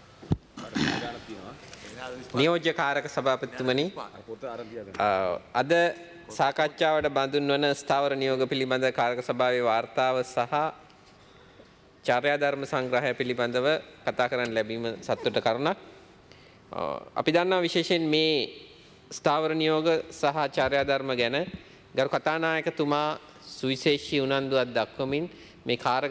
නියෝජ්‍ය කාරක සභාපතිතුමනි අද සාකච්ඡාවට බඳුන් වන ස්ථාවර නියෝග පිළිබඳ කාරක සභාවේ වාර්තාව සහ චර්යා ධර්ම සංග්‍රහය පිළිබඳව කතා කරන්න ලැබීම සතුට කරුණක්. අපි දන්නවා විශේෂයෙන් මේ ස්ථාවර නියෝග සහ චර්යා ධර්ම ගැන ගරු කතානායකතුමා සුවිශේෂී උනන්දුවක් දක්වමින් මේ කාරක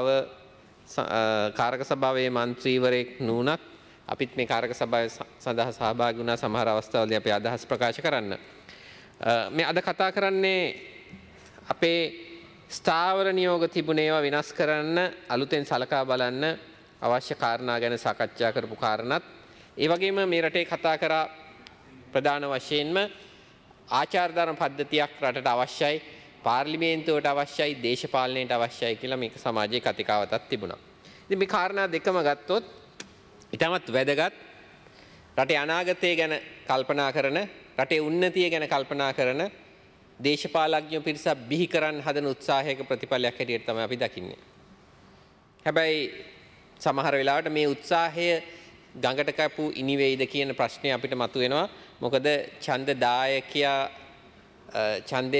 සභාවේ මන්ත්‍රීවරයෙක් නුනත් අපිත් මේ කාරක සභාව සඳහා සහභාගී වුණා සමහර අවස්ථාවලදී අපේ අදහස් ප්‍රකාශ කරන්න. මේ අද කතා කරන්නේ අපේ ස්ථාවර නියෝග තිබුණ ඒවා විනාශ කරන්න අලුතෙන් සලකා බලන්න අවශ්‍ය කාරණා ගැන සාකච්ඡා කරපු කාරණාත් ඒ වගේම මේ රටේ කතා කරා ප්‍රධාන වශයෙන්ම ආචාරධර්ම පද්ධතියක් රටට අවශ්‍යයි, පාර්ලිමේන්තුවට අවශ්‍යයි, දේශපාලනයට අවශ්‍යයි කියලා මේක සමාජයේ කතිකාවතක් තිබුණා. ඉතින් මේ කාරණා දෙකම ගත්තොත් ඉතාමත් වැදගත්. රටේ අනාගතය ගැන කල්පනා කරන, රටේ උන්නතිය ගැන කල්පනා කරන දේශපාලඥයෝ පිරිසක් බිහි කරන්න හදන උත්සාහයක ප්‍රතිඵලයක් හැටියට තමයි අපි දකින්නේ. හැබැයි සමහර වෙලාවට මේ උත්සාහය ගඟට කැපු ඉනිවෙයිද කියන ප්‍රශ්නය අපිට මතුවෙනවා. මොකද ඡන්ද දායකයා ඡන්දය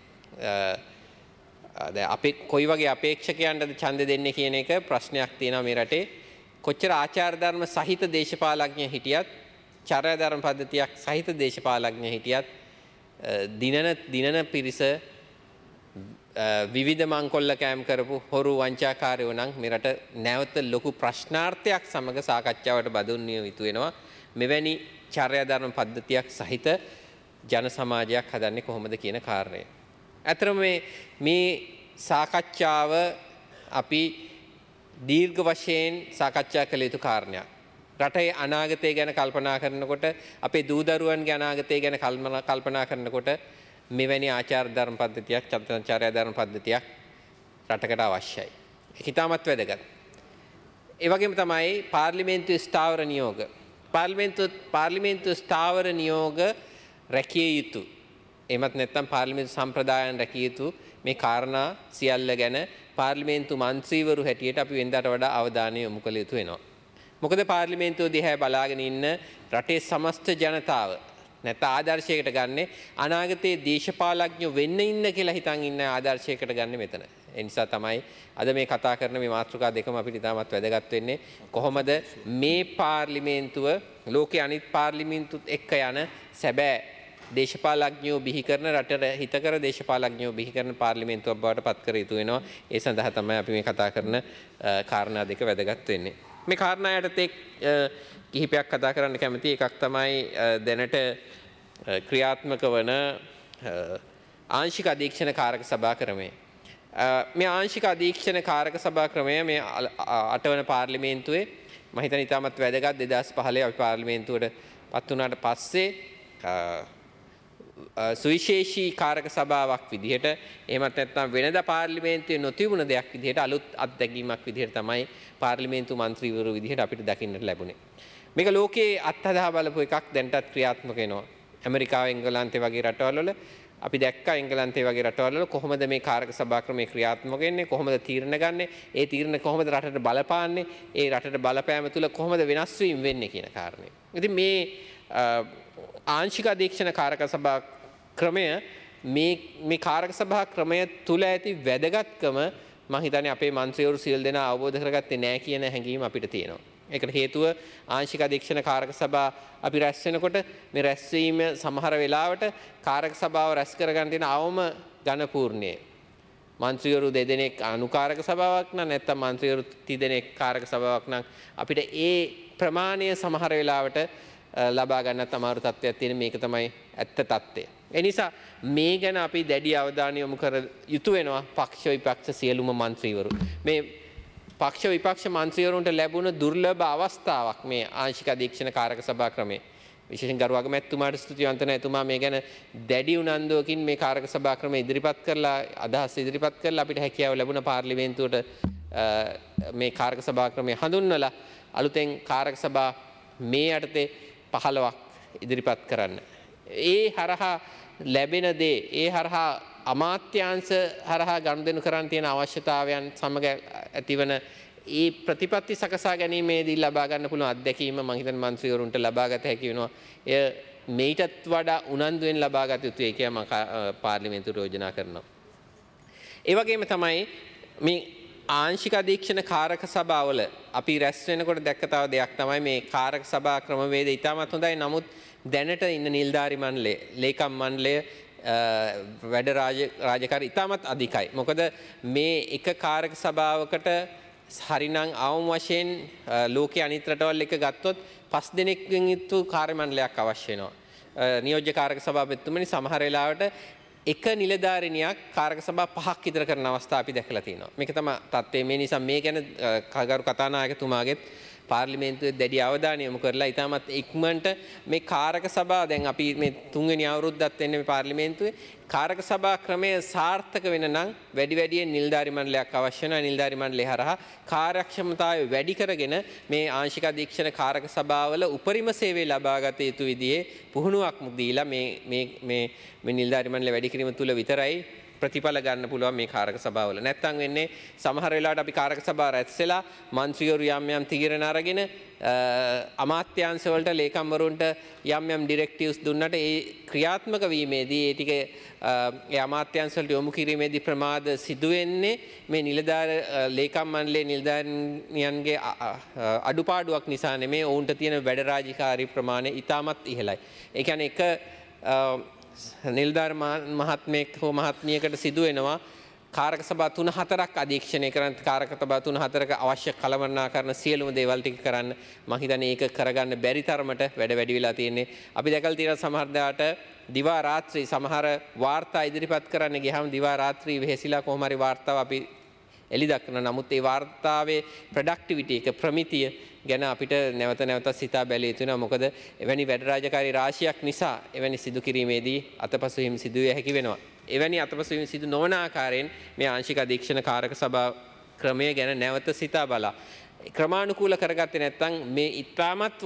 අපි කොයි වගේ අපේක්ෂකයන්ටද ඡන්ද දෙන්නේ කියන එක ප්‍රශ්නයක් තියෙනවා මේ රටේ. කොච්චර ආචාර ධර්ම සහිත දේශපාලඥ හිටියත්, චර්යා ධර්ම පද්ධතියක් සහිත දේශපාලඥ හිටියත් දිනන පිරිස විවිධ මංකොල්ල කෑම් කරපු හොරු වංචාකාරයෝ නම් මේ රට නැවත ලොකු ප්‍රශ්නාර්ථයක් සමග සාකච්ඡාවට බඳුන්විය යුතු වෙනවා. මෙවැනි චර්යා ධර්ම පද්ධතියක් සහිත ජන සමාජයක් හදන්නේ කොහොමද කියන කාරණය. ඇත්තටම මේ සාකච්ඡාව අපි දීර්ඝ වශයෙන් සාකච්ඡා කළ යුතු කාරණයක්. රටේ අනාගතය ගැන කල්පනා කරනකොට, අපේ දූ දරුවන්ගේ අනාගතය ගැන කල්පනා කරනකොට මෙවැනි ආචාර ධර්ම පද්ධතියක්, චර්යා ධර්ම පද්ධතියක් රටකට අවශ්‍යයි. ඒක ඉතාමත් වැදගත්. ඒ වගේම තමයි පාර්ලිමේන්තු ස්ථාවර නියෝග. පාර්ලිමේන්තු ස්ථාවර නියෝග රැකිය යුතු. එමත් නැත්නම් පාර්ලිමේන්තු සම්ප්‍රදායන් රැකිය යුතු මේ කාරණා සියල්ල ගැන පාර්ලිමේන්තු මන්ත්‍රීවරු හැටියට අපි වෙනදාට වඩා අවධානය යොමු කළ යුතු වෙනවා. මොකද පාර්ලිමේන්තුව දිහා බලාගෙන ඉන්න රටේ සමස්ත ජනතාව නැත්නම් ආදර්ශයකට ගන්නෙ අනාගතයේ දේශපාලඥයෝ වෙන්න ඉන්න කියලා හිතන් ඉන්න ආදර්ශයකට ගන්නෙ මෙතන. ඒ නිසා තමයි අද මේ කතා කරන මේ මාතෘකා දෙකම අපිට ඉතාමත් වැදගත් වෙන්නේ. කොහොමද මේ පාර්ලිමේන්තුව ලෝකයේ අනිත් පාර්ලිමේන්තුත් එක්ක යන සැබෑ දේශපාලඥයෝ බිහි කරන, රටට හිතකර දේශපාලඥයෝ බිහි කරන පාර්ලිමේන්තුවක් බවට පත් කර යුතු වෙනවා. ඒ සඳහා තමයි අපි මේ කතා කරන කාරණා දෙක වැදගත් වෙන්නේ. මේ කාරණා යටතේ කිහිපයක් කතා කරන්න කැමතියි. එකක් තමයි දැනට ක්‍රියාත්මක වන ආංශික අධීක්ෂණ කාරක සභා ක්‍රමය. මේ ආංශික අධීක්ෂණ කාරක සභා ක්‍රමය මේ 8 වන පාර්ලිමේන්තුවේ මම හිතන ඉතාමත් වැදගත්. 2015 අපි පාර්ලිමේන්තුවට පත් වුණාට පස්සේ සුවිශේෂී කාරක සභාවක් විදිහට, එහෙමත් නැත්නම් වෙනදා පාර්ලිමේන්තුවේ නොතිබුණ දෙයක් විදිහට, අලුත් අත්දැකීමක් විදිහට තමයි පාර්ලිමේන්තු මන්ත්‍රීවරු විදිහට අපිට දකින්නට ලැබුණේ. මේක ලෝකයේ අත්හදා බලපු එකක් දැන්ටත් ක්‍රියාත්මක වෙනවා. ඇමරිකාව, එංගලන්තේ වගේ රටවල් අපි දැක්කා එංගලන්තේ වගේ රටවල් කොහොමද මේ කාරක සභා ක්‍රමය ක්‍රියාත්මක වෙන්නේ, කොහොමද තීරණ ගන්නෙ, ඒ තීරණ කොහොමද රටට බලපාන්නේ, ඒ රටට බලපෑම තුළ කොහොමද වෙනස් වීම වෙන්නේ කියන කාරණේ. ඉතින් මේ ආංශික අධීක්ෂණ කාරක සභා ක්‍රමය මේ කාරක සභා ක්‍රමය තුළ ඇති වැදගත්කම මම හිතන්නේ අපේ මන්ත්‍රීවරු සියලු දෙනා අවබෝධ කරගත්තේ නැහැ කියන හැඟීම අපිට තියෙනවා. ඒකට හේතුව ආංශික අධීක්ෂණ කාරක සභා අපි රැස් වෙනකොට මේ රැස්වීම සමහර වෙලාවට කාරක සභාව රැස් කරගන්න තියෙන අවම ඝන පූර්ණයේ මන්ත්‍රීවරු දෙදෙනෙක් අනුකාරක සභාවක් නම් නැත්නම් මන්ත්‍රීවරු 30 දෙනෙක් කාරක සභාවක් නම් අපිට ඒ ප්‍රමාණය සමහර වෙලාවට ලබා ගන්නත් අමාරු තත්ත්වයක් තියෙන. මේක තමයි ඇත්ත තත්ත්වය. ඒ නිසා මේ ගැන අපි දැඩි අවධානය යොමු කර යුතු වෙනවා. පක්ෂ විපක්ෂ සියලුම මන්ත්‍රීවරු මේ පක්ෂ විපක්ෂ මන්ත්‍රීවරුන්ට ලැබුණ දුර්ලභ අවස්ථාවක් මේ ආංශික අධීක්ෂණ කාරක සභා ක්‍රමය. විශේෂයෙන් ගරු අගමැතිතුමාට ස්තුතිවන්ත වෙනවා. එතුමා මේ ගැන දැඩි උනන්දුවකින් මේ කාරක සභා ක්‍රමය ඉදිරිපත් කරලා, අදහස් ඉදිරිපත් කරලා අපිට හැකියාව ලැබුණ පාර්ලිමේන්තුවට මේ කාරක සභා ක්‍රමය හඳුන්වලා අලුතෙන් කාරක සභා මේ යටතේ 15ක් ඉදිරිපත් කරන්න. ඒ හරහා ලැබෙන දේ, ඒ හරහා අමාත්‍යාංශ හරහා ගනුදෙනු කරන්න තියෙන අවශ්‍යතාවයන් සමග ඇතිවන ඒ ප්‍රතිපත්ති සකසා ගැනීමේදී ලබා ගන්න පුළුවන් අත්දැකීම මම හිතන්නේ මන්ත්‍රීවරුන්ට ලබා ගත හැකි වෙනවා. එය මේටත් වඩා උනන්දුවෙන් ලබා ගත යුතුයි කියලා මම පාර්ලිමේන්තුවට යෝජනා කරනවා. ඒ වගේම තමයි මේ ආංශික අධීක්ෂණ කාරක සභාවල අපි රැස් වෙනකොට දැක්ක තව දෙයක් තමයි මේ කාරක සභා ක්‍රමවේදය ඉතාමත් හොඳයි. නමුත් දැනට ඉන්න නිලධාරි මණ්ඩලය, ලේකම් මණ්ඩලය වැඩ රාජකාරී ඉතාමත් අධිකයි. මොකද මේ එක කාරක සභාවකට හරිනම් අවම වශයෙන් ලෝකයේ අනිත් රටවල් එක ගත්තොත් 5 දෙනෙක්ගෙන් යුතු කාර්ය මණ්ඩලයක් අවශ්‍ය වෙනවා. නියෝජ්‍ය කාරක සභාපතිතුමනි සමහර වෙලාවට එක නිලධාරිනියක් කාරක සභා 5ක් විතර කරන අවස්ථා අපි දැකලා තියෙනවා. මේක තමයි තත්ත්වය. මේ නිසා මේ ගැන කගරු කතානායකතුමාගෙත් පාර්ලිමේන්තුවේ දැඩි අවධානය යොමු කරලා ඉතාමත් ඉක්මනට මේ කාරක සභාව දැන් අපි මේ 3 වෙනි අවුරුද්දත් එන්නේ මේ පාර්ලිමේන්තුවේ කාරක සභා ක්‍රමය සාර්ථක වෙන නම් වැඩියෙන් නිලධාරි මණ්ඩලයක් අවශ්‍ය වෙනවා. නිලධාරි මණ්ඩලය හරහා කාර්යක්ෂමතාවය වැඩි කරගෙන මේ ආංශික අධීක්ෂණ කාරක සභාවල උපරිම සේවය ලබා ගත යුතු විදිහේ පුහුණුවක් දීලා මේ නිලධාරි මණ්ඩලය වැඩි කිරීම තුල විතරයි ප්‍රතිඵල ගන්න පුළුවන් මේ කාරක සභාවල. නැත්තම් වෙන්නේ සමහර වෙලාවට අපි කාරක සභාව රැස්ලා මන්ත්‍රීවරු යම් තීරණ අරගෙන අමාත්‍යාංශ වලට ලේකම්වරුන්ට යම් ඩිරෙක්ටිව්ස් දුන්නට ඒ ක්‍රියාත්මක වීමේදී ඒ ටික ඒ අමාත්‍යාංශ වලට යොමු කිරීමේදී ප්‍රමාද සිදු වෙන්නේ මේ නිලධාර ලේකම් මණ්ඩලයේ නිලධාරියන්ගේ අඩුපාඩුවක් නිසා නෙමෙයි ඔවුන්ට තියෙන වැඩ රාජකාරී ප්‍රමාණය ඉතාමත් ඉහළයි. ඒ කියන්නේ එක නිලධාර මහත්මයෙක් හෝ මහත්මියකට සිදු වෙනවා කාරක සභා 3-4ක් අධීක්ෂණය කරන කාරක සභා 3-4ක අවශ්‍ය කළමනාකරන සියලුම දේවල් ටික කරන්න මම හිතන්නේ ඒක කරගන්න බැරි තරමට වැඩ වැඩි වෙලා තියෙන්නේ. අපි දැකලා තියෙනවා සමහර දාට දිවා රාත්‍රී සමහර වාර්තා ඉදිරිපත් කරන්න ගියාම දිවා රාත්‍රී වෙහෙසිලා කොහොම හරි වාර්තාව අපි එලි දක්වන නමුත් ඒ වාර්තාවේ ප්‍රොඩක්ටිවිටි එක ප්‍රමිතිය ගැන අපිට නැවත සිතා බැලිය යුතු වෙනවා. මොකද එවැනි වැඩ රාජකාරී රාශියක් නිසා එවැනි සිදු කිරීමේදී අතපසුවීම් සිදු විය හැකි වෙනවා. එවැනි අතපසුවීම් සිදු නොවන ආකාරයෙන් මේ ආංශික අධීක්ෂණ කාරක සභා ක්‍රමය ගැන නැවත සිතා බලා ක්‍රමානුකූල කරගත්තේ නැත්නම් මේ ඉතාමත්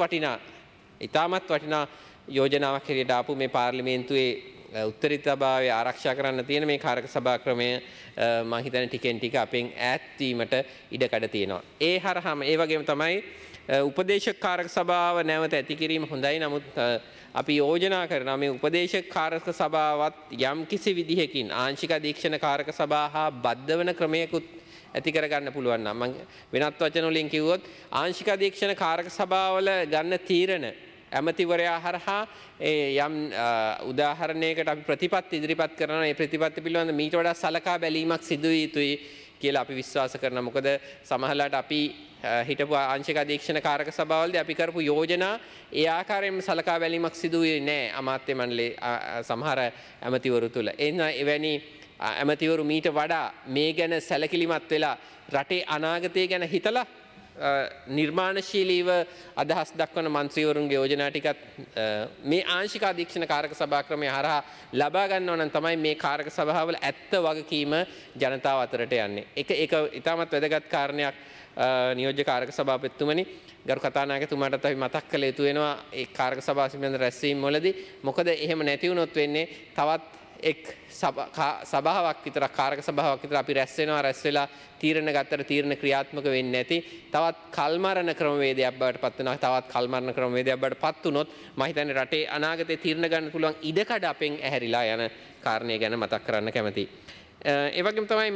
වටිනා යෝජනාවක් හැටියට ආපු මේ පාර්ලිමේන්තුවේ උත්තරීතභාවය ආරක්ෂා කරන්න තියෙන මේ කාරක සභා ක්‍රමය මම හිතන්නේ ටිකෙන් ටික අපෙන් ඈත් වීමට ඉඩකඩ තියෙනවා. ඒ හරහාම ඒ වගේම තමයි උපදේශක කාරක සභාව නැවත ඇති කිරීම හොඳයි. නමුත් අපි යෝජනා කරනවා මේ උපදේශක කාරක සභාවත් යම් කිසි විදිහකින් ආංශික අධීක්ෂණ කාරක සභාව හා බද්ධ වෙන ක්‍රමයකුත් ඇති කරගන්න පුළුවන් නම් මම වෙනත් වචන වලින් කිව්වොත් ආංශික අධීක්ෂණ කාරක සභාවල ගන්න තීරණ ඇමතිවරයා හරහා යම් උදාහරණයකට අපි ප්‍රතිපත්ති ඉදිරිපත් කරනවා. මේ ප්‍රතිපත්ති පිළිබඳ මීට වඩා සලකා බැලීමක් සිදු විය යුතුයි කියලා අපි විශ්වාස කරනවා. මොකද සමහරවිට අපි හිටපු ආංශික අධීක්ෂණ කාරක සභාවලදී අපි කරපු යෝජනා ඒ ආකාරයෙන්ම සලකා බැලීමක් සිදු වෙන්නේ නැහැ අමාත්‍ය මණ්ඩලයේ සමහර ඇමතිවරු තුල. එවැනි ඇමතිවරු මීට වඩා මේ ගැන සැලකිලිමත් වෙලා රටේ අනාගතය ගැන හිතලා නිර්මාණශීලීව අදහස් දක්වන මන්ත්‍රීවරුන්ගේ යෝජනා ටිකත් මේ ආංශික අධීක්ෂණ කාරක සභා ක්‍රමය හරහා ලබා ගන්නව නම් තමයි මේ කාරක සභාවල ඇත්ත වගකීම ජනතාව අතරට යන්නේ. ඒක ඉතාමත් වැදගත් කාරණයක් නියෝජ්‍ය කාරක සභාපතිතුමනි ගරු කතානායකතුමාටත් අපි මතක් කළ යුතු වෙනවා ඒ කාරක සභාව සම්බන්ධ රැස්වීම් වලදී. මොකද එහෙම නැති වුණොත් වෙන්නේ තවත් එක් සභාවක් විතර කාරක සභාවක් විතර අපි රැස් වෙලා තීරණ ගත්තට තීරණ ක්‍රියාත්මක වෙන්නේ නැති තවත් කල්මරණ ක්‍රමවේදයක් බවට පත් වෙනවා. තවත් කල්මරණ ක්‍රමවේදයක් බවට පත් වුණොත් මම හිතන්නේ රටේ අනාගතයේ තීරණ ගන්න පුළුවන් ඉඩකඩ අපෙන් ඇහැරිලා යන කාරණේ ගැන මතක් කරන්න කැමතියි. ඒ වගේම තමයි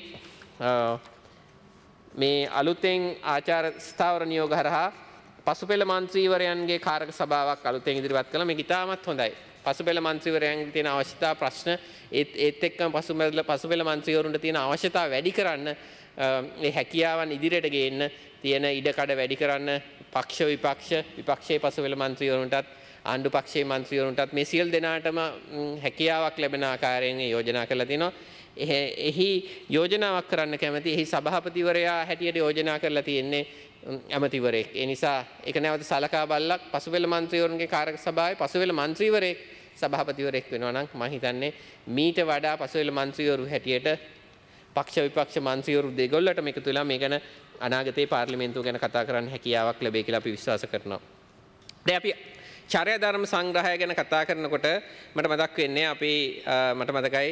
මේ අලුතෙන් ආචාර ස්ථාවර නියෝග හරහා පසුපෙළ මන්ත්‍රීවරයන්ගේ කාරක සභාවක් අලුතෙන් ඉදිරිපත් කළා. මේක ඉතාමත් හොඳයි. පසුපෙළ මන්ත්‍රීවරයන්ගේ තියෙන අවශ්‍යතා ප්‍රශ්න ඒත් එක්කම පසුපෙළ මන්ත්‍රීවරුන්ට තියෙන අවශ්‍යතාව වැඩි කරන්න මේ හැකියාවන් ඉදිරියට ගේන්න තියෙන ඉඩකඩ වැඩි කරන්න විපක්ෂයේ පසුපෙළ මන්ත්‍රීවරුන්ටත් ආණ්ඩු පක්ෂයේ මන්ත්‍රීවරුන්ටත් මේ සියලු දෙනාටම හැකියාවක් ලැබෙන ආකාරයෙන් යෝජනා කරලා තිනවා. එහි යෝජනාවක් කරන්න කැමති එහි සභාපතිවරයා හැටියට යෝජනා කරලා තියෙන්නේ ඇමතිවරයෙක්. ඒ නිසා ඒක නැවත සලකා බලලා පසුපෙළ මන්ත්‍රීවරුන්ගේ කාරක සභාවේ පසුපෙළ මන්ත්‍රීවරයෙක් සභාපතිවරයෙක් වෙනවා නම් මම හිතන්නේ මීට වඩා පසුපෙළ මන්ත්‍රීවරු හැටියට පක්ෂ විපක්ෂ මන්ත්‍රීවරු දෙගොල්ලටම එකතු වෙලා මේ ගැන අනාගතයේ පාර්ලිමේන්තුව ගැන කතා කරන්න හැකියාවක් ලැබෙයි කියලා අපි විශ්වාස කරනවා. දැන් අපි චර්යා ධර්ම සංග්‍රහය ගැන කතා කරනකොට මට මතක් වෙන්නේ අපි මට මතකයි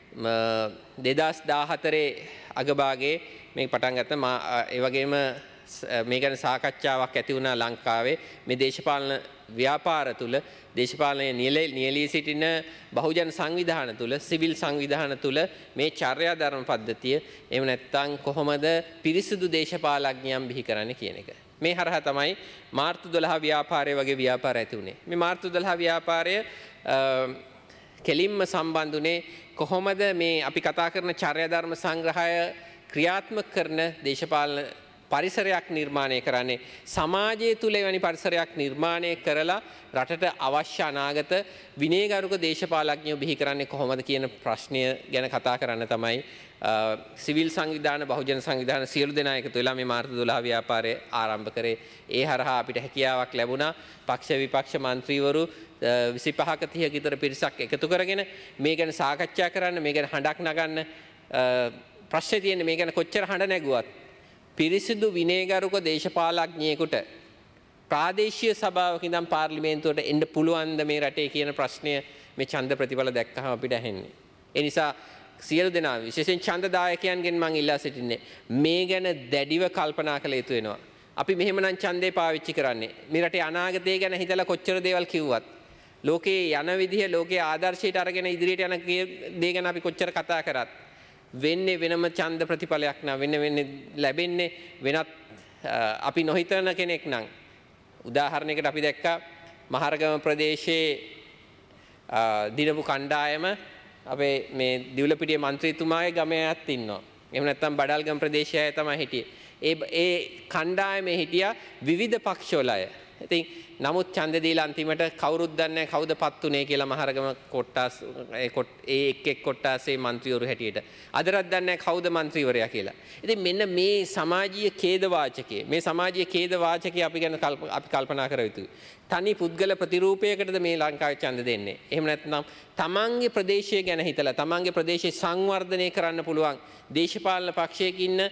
2014 අගභාගයේ මේක පටන් ගත්තා. ඒ වගේම මේ ගැන සාකච්ඡාවක් ඇති වුණා ලංකාවේ මේ දේශපාලන ව්‍යාපාර තුල දේශපාලනයේ නියැලී සිටින බහුජන සංවිධාන තුල සිවිල් සංවිධාන තුල මේ චර්යා ධර්ම පද්ධතිය එහෙම නැත්නම් කොහොමද පිරිසුදු දේශපාලඥයන් බිහි කරන්නේ කියන එක. මේ හරහා තමයි මාර්තු 12 ව්‍යාපාරය වගේ ව්‍යාපාර ඇති වුණේ. මේ මාර්තු 12 ව්‍යාපාරය කෙලින්ම සම්බන්ධුනේ කොහොමද මේ අපි කතා කරන චර්යා ධර්ම සංග්‍රහය ක්‍රියාත්මක කරන දේශපාලන පරිසරයක් නිර්මාණය කරන්නේ සමාජය තුළ එවැනි පරිසරයක් නිර්මාණය කරලා රටට අවශ්‍ය අනාගත විනයගරුක දේශපාලඥයෝ බිහි කරන්නේ කොහොමද කියන ප්‍රශ්නය ගැන කතා කරන්න තමයි සිවිල් සංවිධාන බහුජන සංවිධාන සියලු දෙනා එකතු වෙලා මේ මාර්තු 12 ව්‍යාපාරය ආරම්භ කරේ. ඒ හරහා අපිට හැකියාවක් ලැබුණා පක්ෂ විපක්ෂ മന്ത്രിවරු 25ක 30ක විතර පිරිසක් එකතු කරගෙන මේ ගැන සාකච්ඡා කරන්න, මේ ගැන හඬක් නගන්න. ප්‍රශ්නේ තියෙන්නේ මේ ගැන කොච්චර හඬ නැගුවත් පිරිසිදු විනයගරුක දේශපාලඥයෙකුට ප්‍රාදේශීය සභාවක ඉඳන් පාර්ලිමේන්තුවට එන්න පුළුවන්ද මේ රටේ කියන ප්‍රශ්නය මේ ඡන්ද ප්‍රතිඵල දැක්කහම අපිට ඇහෙන්නේ. ඒ නිසා සියලු දෙනා විශේෂයෙන් ඡන්දදායකයන්ගෙන් මම ඉල්ලා සිටින්නේ මේ ගැන දැඩිව කල්පනා කළ යුතු වෙනවා. අපි මෙහෙමනම් ඡන්දේ පාවිච්චි කරන්නේ මේ රටේ අනාගතය ගැන හිතලා කොච්චර දේවල් කිව්වත් ලෝකේ යන විදිහ ලෝකයේ ආදර්ශයට අරගෙන ඉදිරියට යන දේ ගැන අපි කොච්චර කතා කරත් වෙන්නේ වෙනම ඡන්ද ප්‍රතිඵලයක් නා වෙන්නේ ලැබෙන්නේ වෙනත් අපි නොහිතන කෙනෙක් නම් උදාහරණයකට අපි දැක්කා මහරගම ප්‍රදේශයේ දිනපු කණ්ඩායම අපේ මේ දිවුලපිටිය മന്ത്രിතුමාගේ ගමයත් ඉන්නවා. එහෙම නැත්නම් බඩල්ගම ප්‍රදේශයය තමයි හිටියේ. ඒ කණ්ඩායමේ හිටියා විවිධ පක්ෂවල අය. ඉතින් නමුත් ඡන්ද දීලා අන්තිමට කවුරුත් දන්නේ නැහැ කවුද පත් උනේ කියලා මහරගම කොට්ටාස් ඒ එක් කොට්ටාසේ മന്ത്രിවරු හැටියට. අදටත් දන්නේ නැහැ කවුද മന്ത്രിවරයා කියලා. ඉතින් මෙන්න මේ සමාජීය ඛේද වාචකයේ මේ සමාජීය ඛේද වාචකයේ අපි ගැන අපි කල්පනා කර යුතුයි. තනි පුද්ගල ප්‍රතිරූපයකටද මේ ලංකාවේ ඡන්ද දෙන්නේ. එහෙම නැත්නම් තමන්ගේ ප්‍රදේශය ගැන හිතලා තමන්ගේ ප්‍රදේශය සංවර්ධනය කරන්න පුළුවන් දේශපාලන පක්ෂයක ඉන්න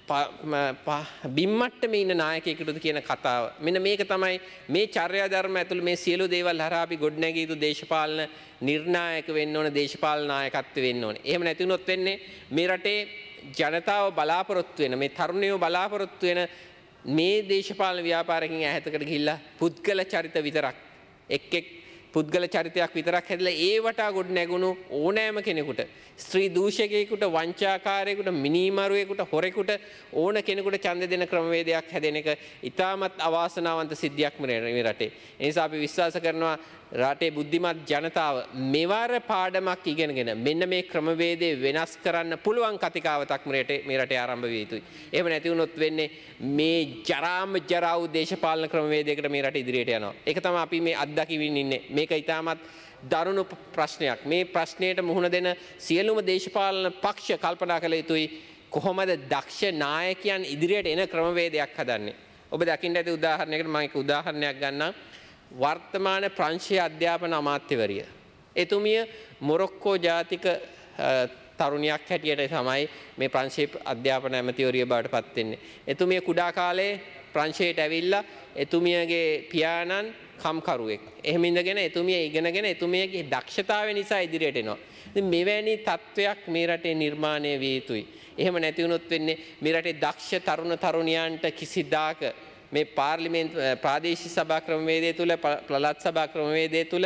බිම්මට්ටමේ ඉන්න නායකයෙකුට කියන කතාව. මෙන්න මේක තමයි මේ චර්යා ධර්ම ඇතුළු මේ සියලු දේවල් හරහා අපි ගොඩනැගිය යුතු දේශපාලන නිර්ණායක වෙන්න ඕන දේශපාලන නායකත්ව වෙන්න ඕනේ. එහෙම නැති වුණොත් වෙන්නේ මේ රටේ ජනතාව බලාපොරොත්තු වෙන මේ තරුණයෝ බලාපොරොත්තු වෙන මේ දේශපාලන ව්‍යාපාරකින් ඈතකට ගිහිල්ලා පුද්ගල චරිත විතරක් එක් පුද්ගල චරිතයක් විතරක් හැදලා ඒ වටා ගොඩ නැගුණු ඕනෑම කෙනෙකුට ස්ත්‍රී දූෂකයෙකුට වංචාකාරයෙකුට මිනීමරුවෙකුට හොරෙකුට ඕන කෙනෙකුට ඡන්ද දෙන ක්‍රමවේදයක් හැදෙන එක ඉතාමත් අවාසනාවන්ත සිද්ධියක් මේ රටේ. ඒ නිසා අපි විශ්වාස කරනවා රටේ බුද්ධිමත් ජනතාව මෙවර පාඩමක් ඉගෙනගෙන මෙන්න මේ ක්‍රමවේදය වෙනස් කරන්න පුළුවන් කතිකාවතක් මේ රටේ ආරම්භ විය යුතුයි. එහෙම නැති වුණොත් වෙන්නේ මේ ජරාම ජරා වූ දේශපාලන ක්‍රමවේදයකට මේ රට ඉදිරියට යනවා. ඒක තමයි අපි මේ අත්දැකීමින් ඉන්නේ. මේක ඉතාමත් දරුණු ප්‍රශ්නයක්. මේ ප්‍රශ්නයට මුහුණ දෙන සියලුම දේශපාලන පක්ෂ කල්පනා කළ යුතුයි කොහොමද දක්ෂ නායකයන් ඉදිරියට එන ක්‍රමවේදයක් හදන්නේ. ඔබ දකින්න ඇති උදාහරණයකට මම එක උදාහරණයක් ගන්නම්. වර්තමාන ප්‍රංශීය අධ්‍යාපන අමාත්‍යවරිය. එතුමිය මොරොක්කෝ ජාතික තරුණියක් හැටියට තමයි මේ ප්‍රංශීය අධ්‍යාපන ඇමතිවරිය බවට පත් වෙන්නේ. එතුමිය කුඩා කාලේ ප්‍රංශයට ඇවිල්ලා එතුමියගේ පියාණන් කම්කරුවෙක්. එහෙම ඉඳගෙන එතුමිය ඉගෙනගෙන එතුමියගේ දක්ෂතාවය නිසා ඉදිරියට එනවා. ඉතින් මෙවැනි තත්වයක් මේ රටේ නිර්මාණය විය යුතුයි. එහෙම නැති වුණොත් වෙන්නේ මේ රටේ දක්ෂ තරුණ තරුණියන්ට කිසිදාක මේ පාර්ලිමේන්තු ප්‍රාදේශීය සභා ක්‍රමවේදය තුල පළාත් සභා ග්‍රමවේදය තුල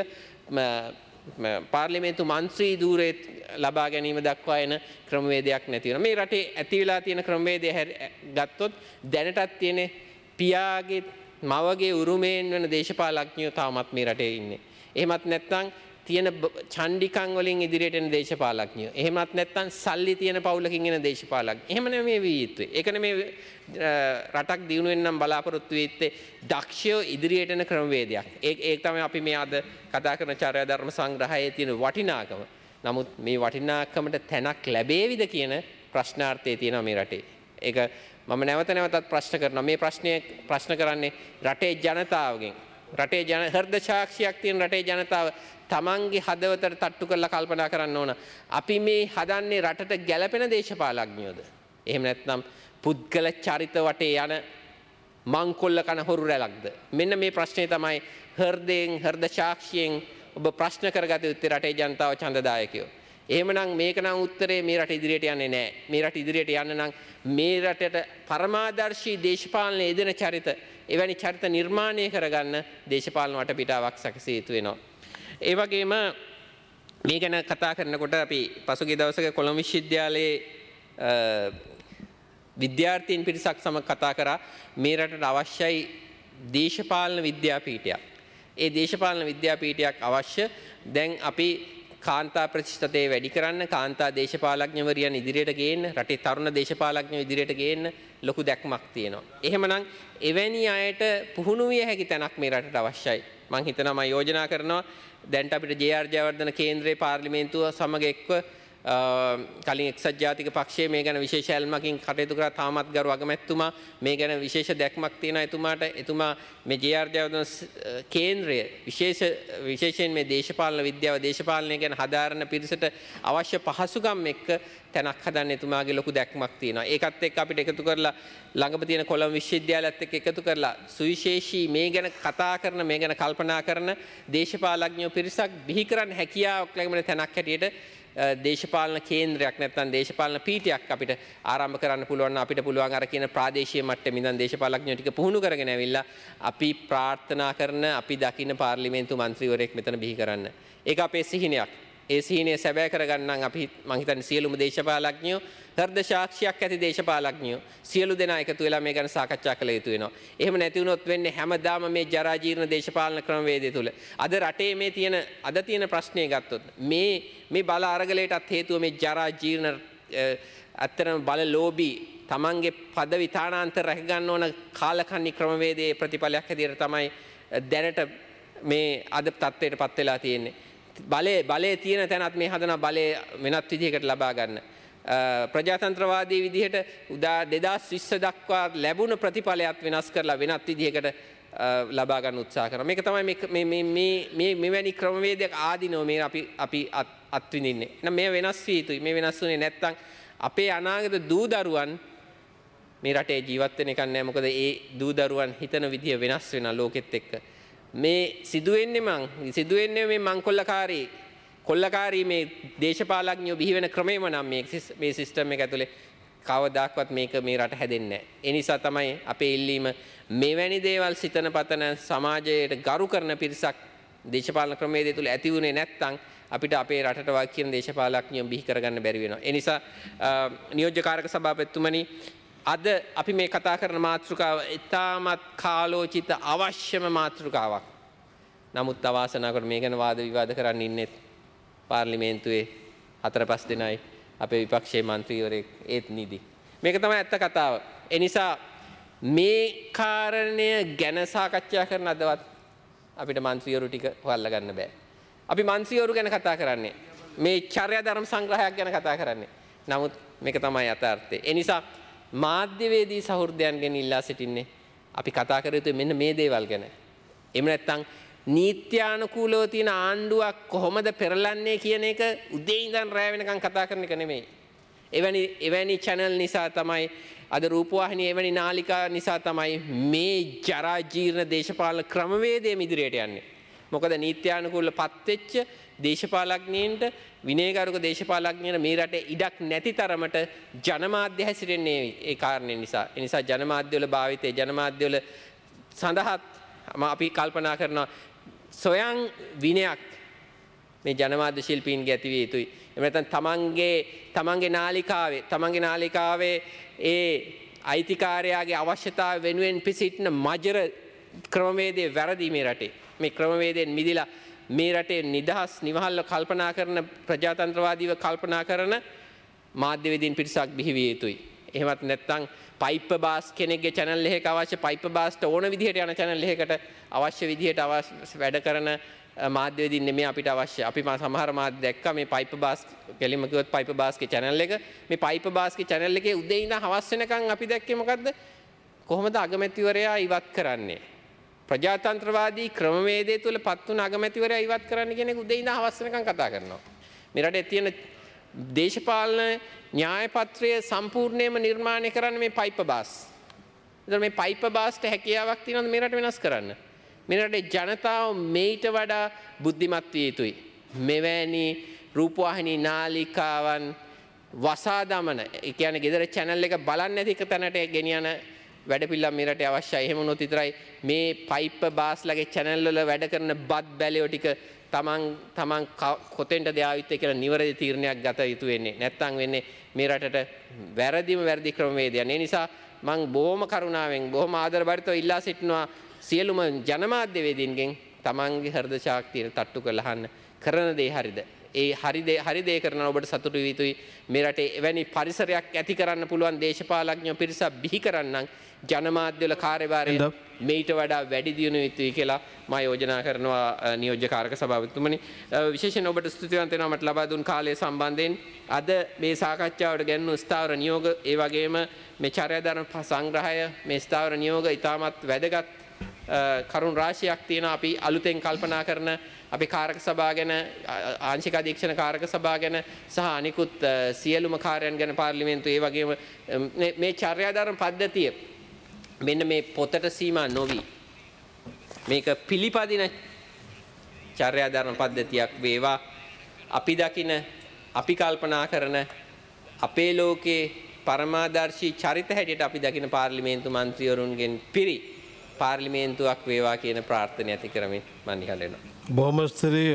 පාර්ලිමේන්තු මන්ත්‍රී ධූරයේ ලබා ගැනීම දක්වා එන ක්‍රමවේදයක් නැති වෙනවා. මේ රටේ ඇති වෙලා තියෙන ක්‍රමවේදය ගත්තොත් දැනටත් තියෙන පියාගේ මවගේ උරුමයෙන් වෙන දේශපාලඥයෝ තාමත් මේ රටේ ඉන්නේ. එහෙමත් නැත්නම් තියෙන ඡණ්ඩිකන් වලින් ඉදිරියට එන දේශපාලඥයෝ. එහෙමත් නැත්නම් සල්ලි තියෙන පවුලකින් එන දේශපාලඥයෝ. එහෙම නෙමෙයි මේ විය යුත්තේ. ඒක නෙමෙයි රටක් දියුණු වෙන්න නම් බලාපොරොත්තු වෙත්තේ දක්ෂයෝ ඉදිරියට එන ක්‍රමවේදයක්. ඒක තමයි අපි මේ අද කතා කරන චර්යා ධර්ම සංග්‍රහයේ තියෙන වටිනාකම. නමුත් මේ වටිනාකමට තැනක් ලැබේවිද කියන ප්‍රශ්නාර්ථය තියෙනවා මේ රටේ. ඒක මම නැවත නැවතත් ප්‍රශ්න කරනවා. මේ ප්‍රශ්න කරන්නේ රටේ ජනතාවගෙන්. රටේ හෘද සාක්ෂියක් තියෙන රටේ ජනතාව තමන්ගේ හදවතට තට්ටු කරලා කල්පනා කරන්න ඕන. අපි මේ හදන්නේ රටට ගැළපෙන දේශපාලඥයෝද? එහෙම නැත්නම් පුද්ගල චරිත වටේ යන මංකොල්ල කන හොරු රැලක්ද? මෙන්න මේ ප්‍රශ්නේ තමයි හෘද සාක්ෂියෙන් ඔබ ප්‍රශ්න කරගත යුත්තේ රටේ ජනතාව ඡන්දදායකයෝ. එහෙමනම් මේක නම් උත්තරේ මේ රට ඉදිරියට යන්නේ නැහැ. මේ රට ඉදිරියට යන්න නම් මේ රටට පරමාදර්ශී දේශපාලන යෙදෙන චරිත එවැනි චරිත නිර්මාණය කරගන්න දේශපාලන වටපිටාවක් සැකසිය යුතු වෙනවා. ඒ වගේම මේ ගැන කතා කරනකොට අපි පසුගිය දවසක කොළඹ විශ්වවිද්‍යාලයේ විද්‍යාර්ථීන් පිරිසක් සමග කතා කරා මේ රටට අවශ්‍යයි දේශපාලන විද්‍යාපීඨයක්. ඒ දේශපාලන විද්‍යාපීඨයක් අවශ්‍ය දැන් අපි කාන්තා ප්‍රතිශතය වැඩි කරන්න, කාන්තා දේශපාලඥවරියන් ඉදිරියට ගේන්න, රටේ තරුණ දේශපාලඥයෝ ඉදිරියට ගේන්න ලොකු දැක්මක් තියෙනවා. එහෙමනම් එවැනි අයට පුහුණු විය හැකි තැනක් මේ රටට අවශ්‍යයි. මම හිතනවා මම යෝජනා කරනවා දැන්ට අපිට ජේ.ආර්. ජයවර්ධන කේන්ද්‍රයේ පාර්ලිමේන්තුව සමග එක්ව කලින් එක්සත් ජාතික පක්ෂයේ මේ ගැන විශේෂ ඇල්මකින් කටයුතු කරා. තාමත් ගරු අගමැතිතුමා මේ ගැන විශේෂ දැක්මක් තියෙනවා එතුමාට. එතුමා මේ ජේ.ආර්. ජයවර්ධන කේන්ද්‍රය විශේෂයෙන් මේ දේශපාලන විද්‍යාව දේශපාලනය ගැන හදාරන පිරිසට අවශ්‍ය පහසුකම් එක්ක තැනක් හදන්න එතුමාගේ ලොකු දැක්මක් තියෙනවා. ඒකත් එක්ක අපිට එකතු කරලා ළඟම තියෙන කොළඹ විශ්වවිද්‍යාලයත් එක්ක එකතු කරලා සුවිශේෂී මේ ගැන කතා කරන මේ ගැන කල්පනා කරන දේශපාලඥයෝ පිරිසක් බිහි කරන්න හැකියාවක් ලැබෙන තැනක් හැටියට දේශපාලන කේන්ද්‍රයක් නැත්නම් දේශපාලන පීඨයක් අපිට ආරම්භ කරන්න පුළුවන්. අපිට පුළුවන් අර කියන ප්‍රාදේශීය මට්ටමේ ඉඳන් දේශපාලඥයෝ ටික පුහුණු කරගෙන ඇවිල්ලා අපි ප්‍රාර්ථනා කරන අපි දකින්න පාර්ලිමේන්තු මන්ත්‍රීවරයෙක් මෙතන බිහි කරන්න. ඒක අපේ සිහිනයක්. ඒ සිහිනය සැබෑ කරගන්න අපි මං හිතන්නේ සියලුම දේශපාලඥයෝ හෘද සාක්ෂියක් ඇති දේශපාලඥයෝ සියලු දෙනා එකතු වෙලා මේ ගැන සාකච්ඡා කළ යුතු වෙනවා. එහෙම නැති වුණොත් වෙන්නේ හැමදාම මේ ජරා ජීර්ණ දේශපාලන ක්‍රමවේදය තුල අද රටේ මේ තියෙන ප්‍රශ්නේ ගත්තොත් මේ බල අරගලයටත් හේතුව මේ ජරා ජීර්ණ අත්‍තරම බල ලෝභී තමන්ගේ පදවි තානාන්තර රැක ගන්න ඕන කාලකන්ණි ක්‍රමවේදයේ ප්‍රතිඵලයක් හැටියට තමයි දැනට මේ අද තත්ත්වයටපත් වෙලා තියෙන්නේ. බලයේ තියෙන තැනත් මේ හදන බලය වෙනත් විදිහකට ලබා ගන්න. ප්‍රජාතන්ත්‍රවාදී විදිහට උදා 2020 දක්වා ලැබුණ ප්‍රතිඵලයක් වෙනස් කරලා වෙනත් විදිහකට ලබා ගන්න උත්සාහ කරනවා. මේක තමයි මේ මෙවැනි ක්‍රමවේදයක් ආදීනෝ මේ අපි අත්විඳින්නේ. එහෙනම් මේ වෙනස් විය යුතුයි. මේ වෙනස් වුණේ නැත්නම් අපේ අනාගත දූ දරුවන් මේ රටේ ජීවත් වෙන එක නෑ. මොකද ඒ දූ දරුවන් හිතන විදිය වෙනස් වෙනවා ලෝකෙත් එක්ක. මේ සිදුවෙන්නේ මේ කොල්ලකාරී මේ දේශපාලඥයෝ බිහි වෙන ක්‍රමයම නම් මේ සිස්ටම් එක ඇතුලේ කවදාක්වත් මේක මේ රට හැදෙන්නේ නැහැ. ඒ නිසා තමයි අපේ ඉල්ලීම මෙවැනි දේවල් සිතන පතන සමාජයට ගරු කරන පිරිසක් දේශපාලන ක්‍රමවේදය තුල ඇති වුණේ නැත්නම් අපිට අපේ රටට වාක් කියන දේශපාලඥයෝ බිහි කරගන්න බැරි වෙනවා. ඒ නිසා නියෝජ්‍ය කාරක සභාපතිතුමනි අද අපි මේ කතා කරන මාතෘකාව ඉතාමත් කාලෝචිත අවශ්‍යම මාතෘකාවක්. නමුත් අවාසනාවකට මේ ගැන වාද විවාද කරන්න ඉන්නේ පාර්ලිමේන්තුවේ 4-5 දෙනයි අපේ විපක්ෂයේ മന്ത്രിවරයෙක් ඒත් නිදි. මේක තමයි ඇත්ත කතාව. ඒ නිසා මේ කාරණය ගැන සාකච්ඡා කරන අදවත් අපිට മന്ത്രിවරු ටික හොයලා ගන්න බෑ. අපි മന്ത്രിවරු ගැන කතා කරන්නේ මේ චර්යා ධර්ම සංග්‍රහයක් ගැන කතා කරන්නේ. නමුත් මේක තමයි යථාර්ථය. ඒ නිසා මාධ්‍යවේදී සහෘදයන්ගෙන් ඉල්ලා සිටින්නේ අපි කතා කර යුතු මෙන්න මේ දේවල් ගැන. එහෙම නැත්නම් නීත්‍යානුකූලව තියෙන ආණ්ඩුවක් කොහොමද පෙරලන්නේ කියන එක උදේ ඉඳන් රැ වෙනකන් කතා කරන එක නෙමෙයි. එවැනි channel නිසා තමයි අද රූපවාහිනී එවැනි නාලිකා නිසා තමයි මේ ජරා ජීර්ණ දේශපාලන ක්‍රමවේදයෙන් ඉදිරියට යන්නේ. මොකද නීත්‍යානුකූලව පත් වෙච්ච දේශපාලඥයින්ට විනයගරුක දේශපාලඥයන් මේ රටේ ඉඩක් නැති තරමට ජනමාධ්‍ය හැසිරෙන්නේ ඒ කාරණේ නිසා. ඒ නිසා ජනමාධ්‍ය වල භාවිතේ ජනමාධ්‍ය වල සඳහත් අපි කල්පනා කරනවා සොයන් විනයක් මේ ජනමාධ්‍ය ශිල්පීන්ගේ ඇති විය යුතුයි. එහෙම නැත්නම් තමන්ගේ නාලිකාවේ ඒ අයිතිකාරයාගේ අවශ්‍යතාව වෙනුවෙන් පිසිටින මජර ක්‍රමවේදයේ වැරදි මේ රටේ. මේ ක්‍රමවේදයෙන් මිදිලා මේ රටේ නිදහස් නිවහල්ව කල්පනා කරන ප්‍රජාතන්ත්‍රවාදීව කල්පනා කරන මාධ්‍යවේදීන් පිරිසක් බිහි විය යුතුයි. එහෙමත් නැත්නම් පයිප් බාස් කෙනෙක්ගේ channel එකක අවශ්‍ය පයිප් බාස්ට ඕන විදිහට යන channel එකකට අවශ්‍ය විදිහට වැඩ කරන මාධ්‍යවේදීන් නෙමෙයි අපිට අවශ්‍ය. අපි සමහර මාධ්‍ය දැක්කා මේ පයිප් බාස් කෙලින්ම කිව්වොත් පයිප් බාස්ගේ channel එක මේ පයිප් බාස්ගේ channel එකේ උදේ ඉඳන් හවස් වෙනකන් අපි දැක්කේ මොකද්ද? කොහොමද අගමැතිවරයා ඉවත් කරන්නේ? ප්‍රජාතන්ත්‍රවාදී ක්‍රමවේදය තුළ පත් වුණ අගමැතිවරයා ඉවත් කරන්න කියන එක උදේ ඉඳන් හවස් වෙනකන් කතා කරනවා. මේ රටේ තියෙන දේශපාලන න්‍යාය පත්‍රය සම්පූර්ණයෙන්ම නිර්මාණය කරන්නේ මේ පයිප් බාස්. ඒතර මේ පයිප් බාස්ට හැකියාවක් තියෙනවද මේ රට වෙනස් කරන්න? මේ රටේ ජනතාව මේට වඩා බුද්ධිමත් විය යුතුයි. මෙවැනි රූපවාහිනී නාලිකාවන් වසා දමන, ඒ කියන්නේ ගෙදර channel එක බලන්නේ නැති එක තැනට ගෙනියන වැඩපිළිවෙල මේ රටේ අවශ්‍යයි. එහෙම වුණොත් විතරයි මේ පයිප් බාස්ලගේ channel වල වැඩ කරන බත් බැලියෝ ටික තමන් කොතෙන්ට දාවිත් කියලා නිවැරදි තීරණයක් ගත යුතු වෙන්නේ. නැත්තම් වෙන්නේ මේ රටට වැරදි ක්‍රමවේදයක්. ඒ නිසා මම බොහොම කරුණාවෙන් බොහොම ආදරබරිතව ඉල්ලා සිටිනවා සියලුම ජනමාධ්‍යවේදීන්ගෙන් තමන්ගේ හෘද ශක්තිය තට්ටු කරලා අහන්න කරන දේ හරිද? ඒ හරි දේ කරන ඔබට සතුටු විය යුතුයි. මේ රටේ එවැනි පරිසරයක් ඇති කරන්න පුළුවන් දේශපාලඥයෝ පිරිසක් බිහි කරන්නම් ජනමාධ්‍යවල කාර්යභාරය මේට වඩා වැඩි දියුණු යුතුයි කියලා මම යෝජනා කරනවා නියෝජ්‍ය කාරක සභාපතිතුමනි. විශේෂයෙන් ඔබට ස්තුතිවන්ත වෙනවා මට ලබා දුන් කාලය සම්බන්ධයෙන්. අද මේ සාකච්ඡාවට ගැන්වූ ස්ථාවර නියෝග ඒ වගේම මේ චර්යාධර්ම සංග්‍රහය මේ ස්ථාවර නියෝග ඉතාමත් වැදගත් කරුණු රාශියක් තියෙනවා. අපි අලුතෙන් කල්පනා කරන අපි කාරක සභාව ගැන ආංශික අධීක්ෂණ කාරක සභාව ගැන සහ අනිකුත් සියලුම කාර්යයන් ගැන පාර්ලිමේන්තුව ඒ වගේම මේ චර්යාධර්ම පද්ධතිය මෙන්න මේ පොතට සීමා නොවි මේක පිළිපදින චර්යාධර්ම පද්ධතියක් වේවා. අපි දකින අපි කල්පනා කරන අපේ ලෝකේ පරමාදර්ශී චරිත හැටියට අපි දකින පාර්ලිමේන්තු මන්ත්‍රීවරුන්ගෙන් පිරි පාර්ලිමේන්තුවක් වේවා කියන ප්‍රාර්ථනය ඇති කරමින් මම නිහඬ වෙනවා. බොහොම ස්තුතියි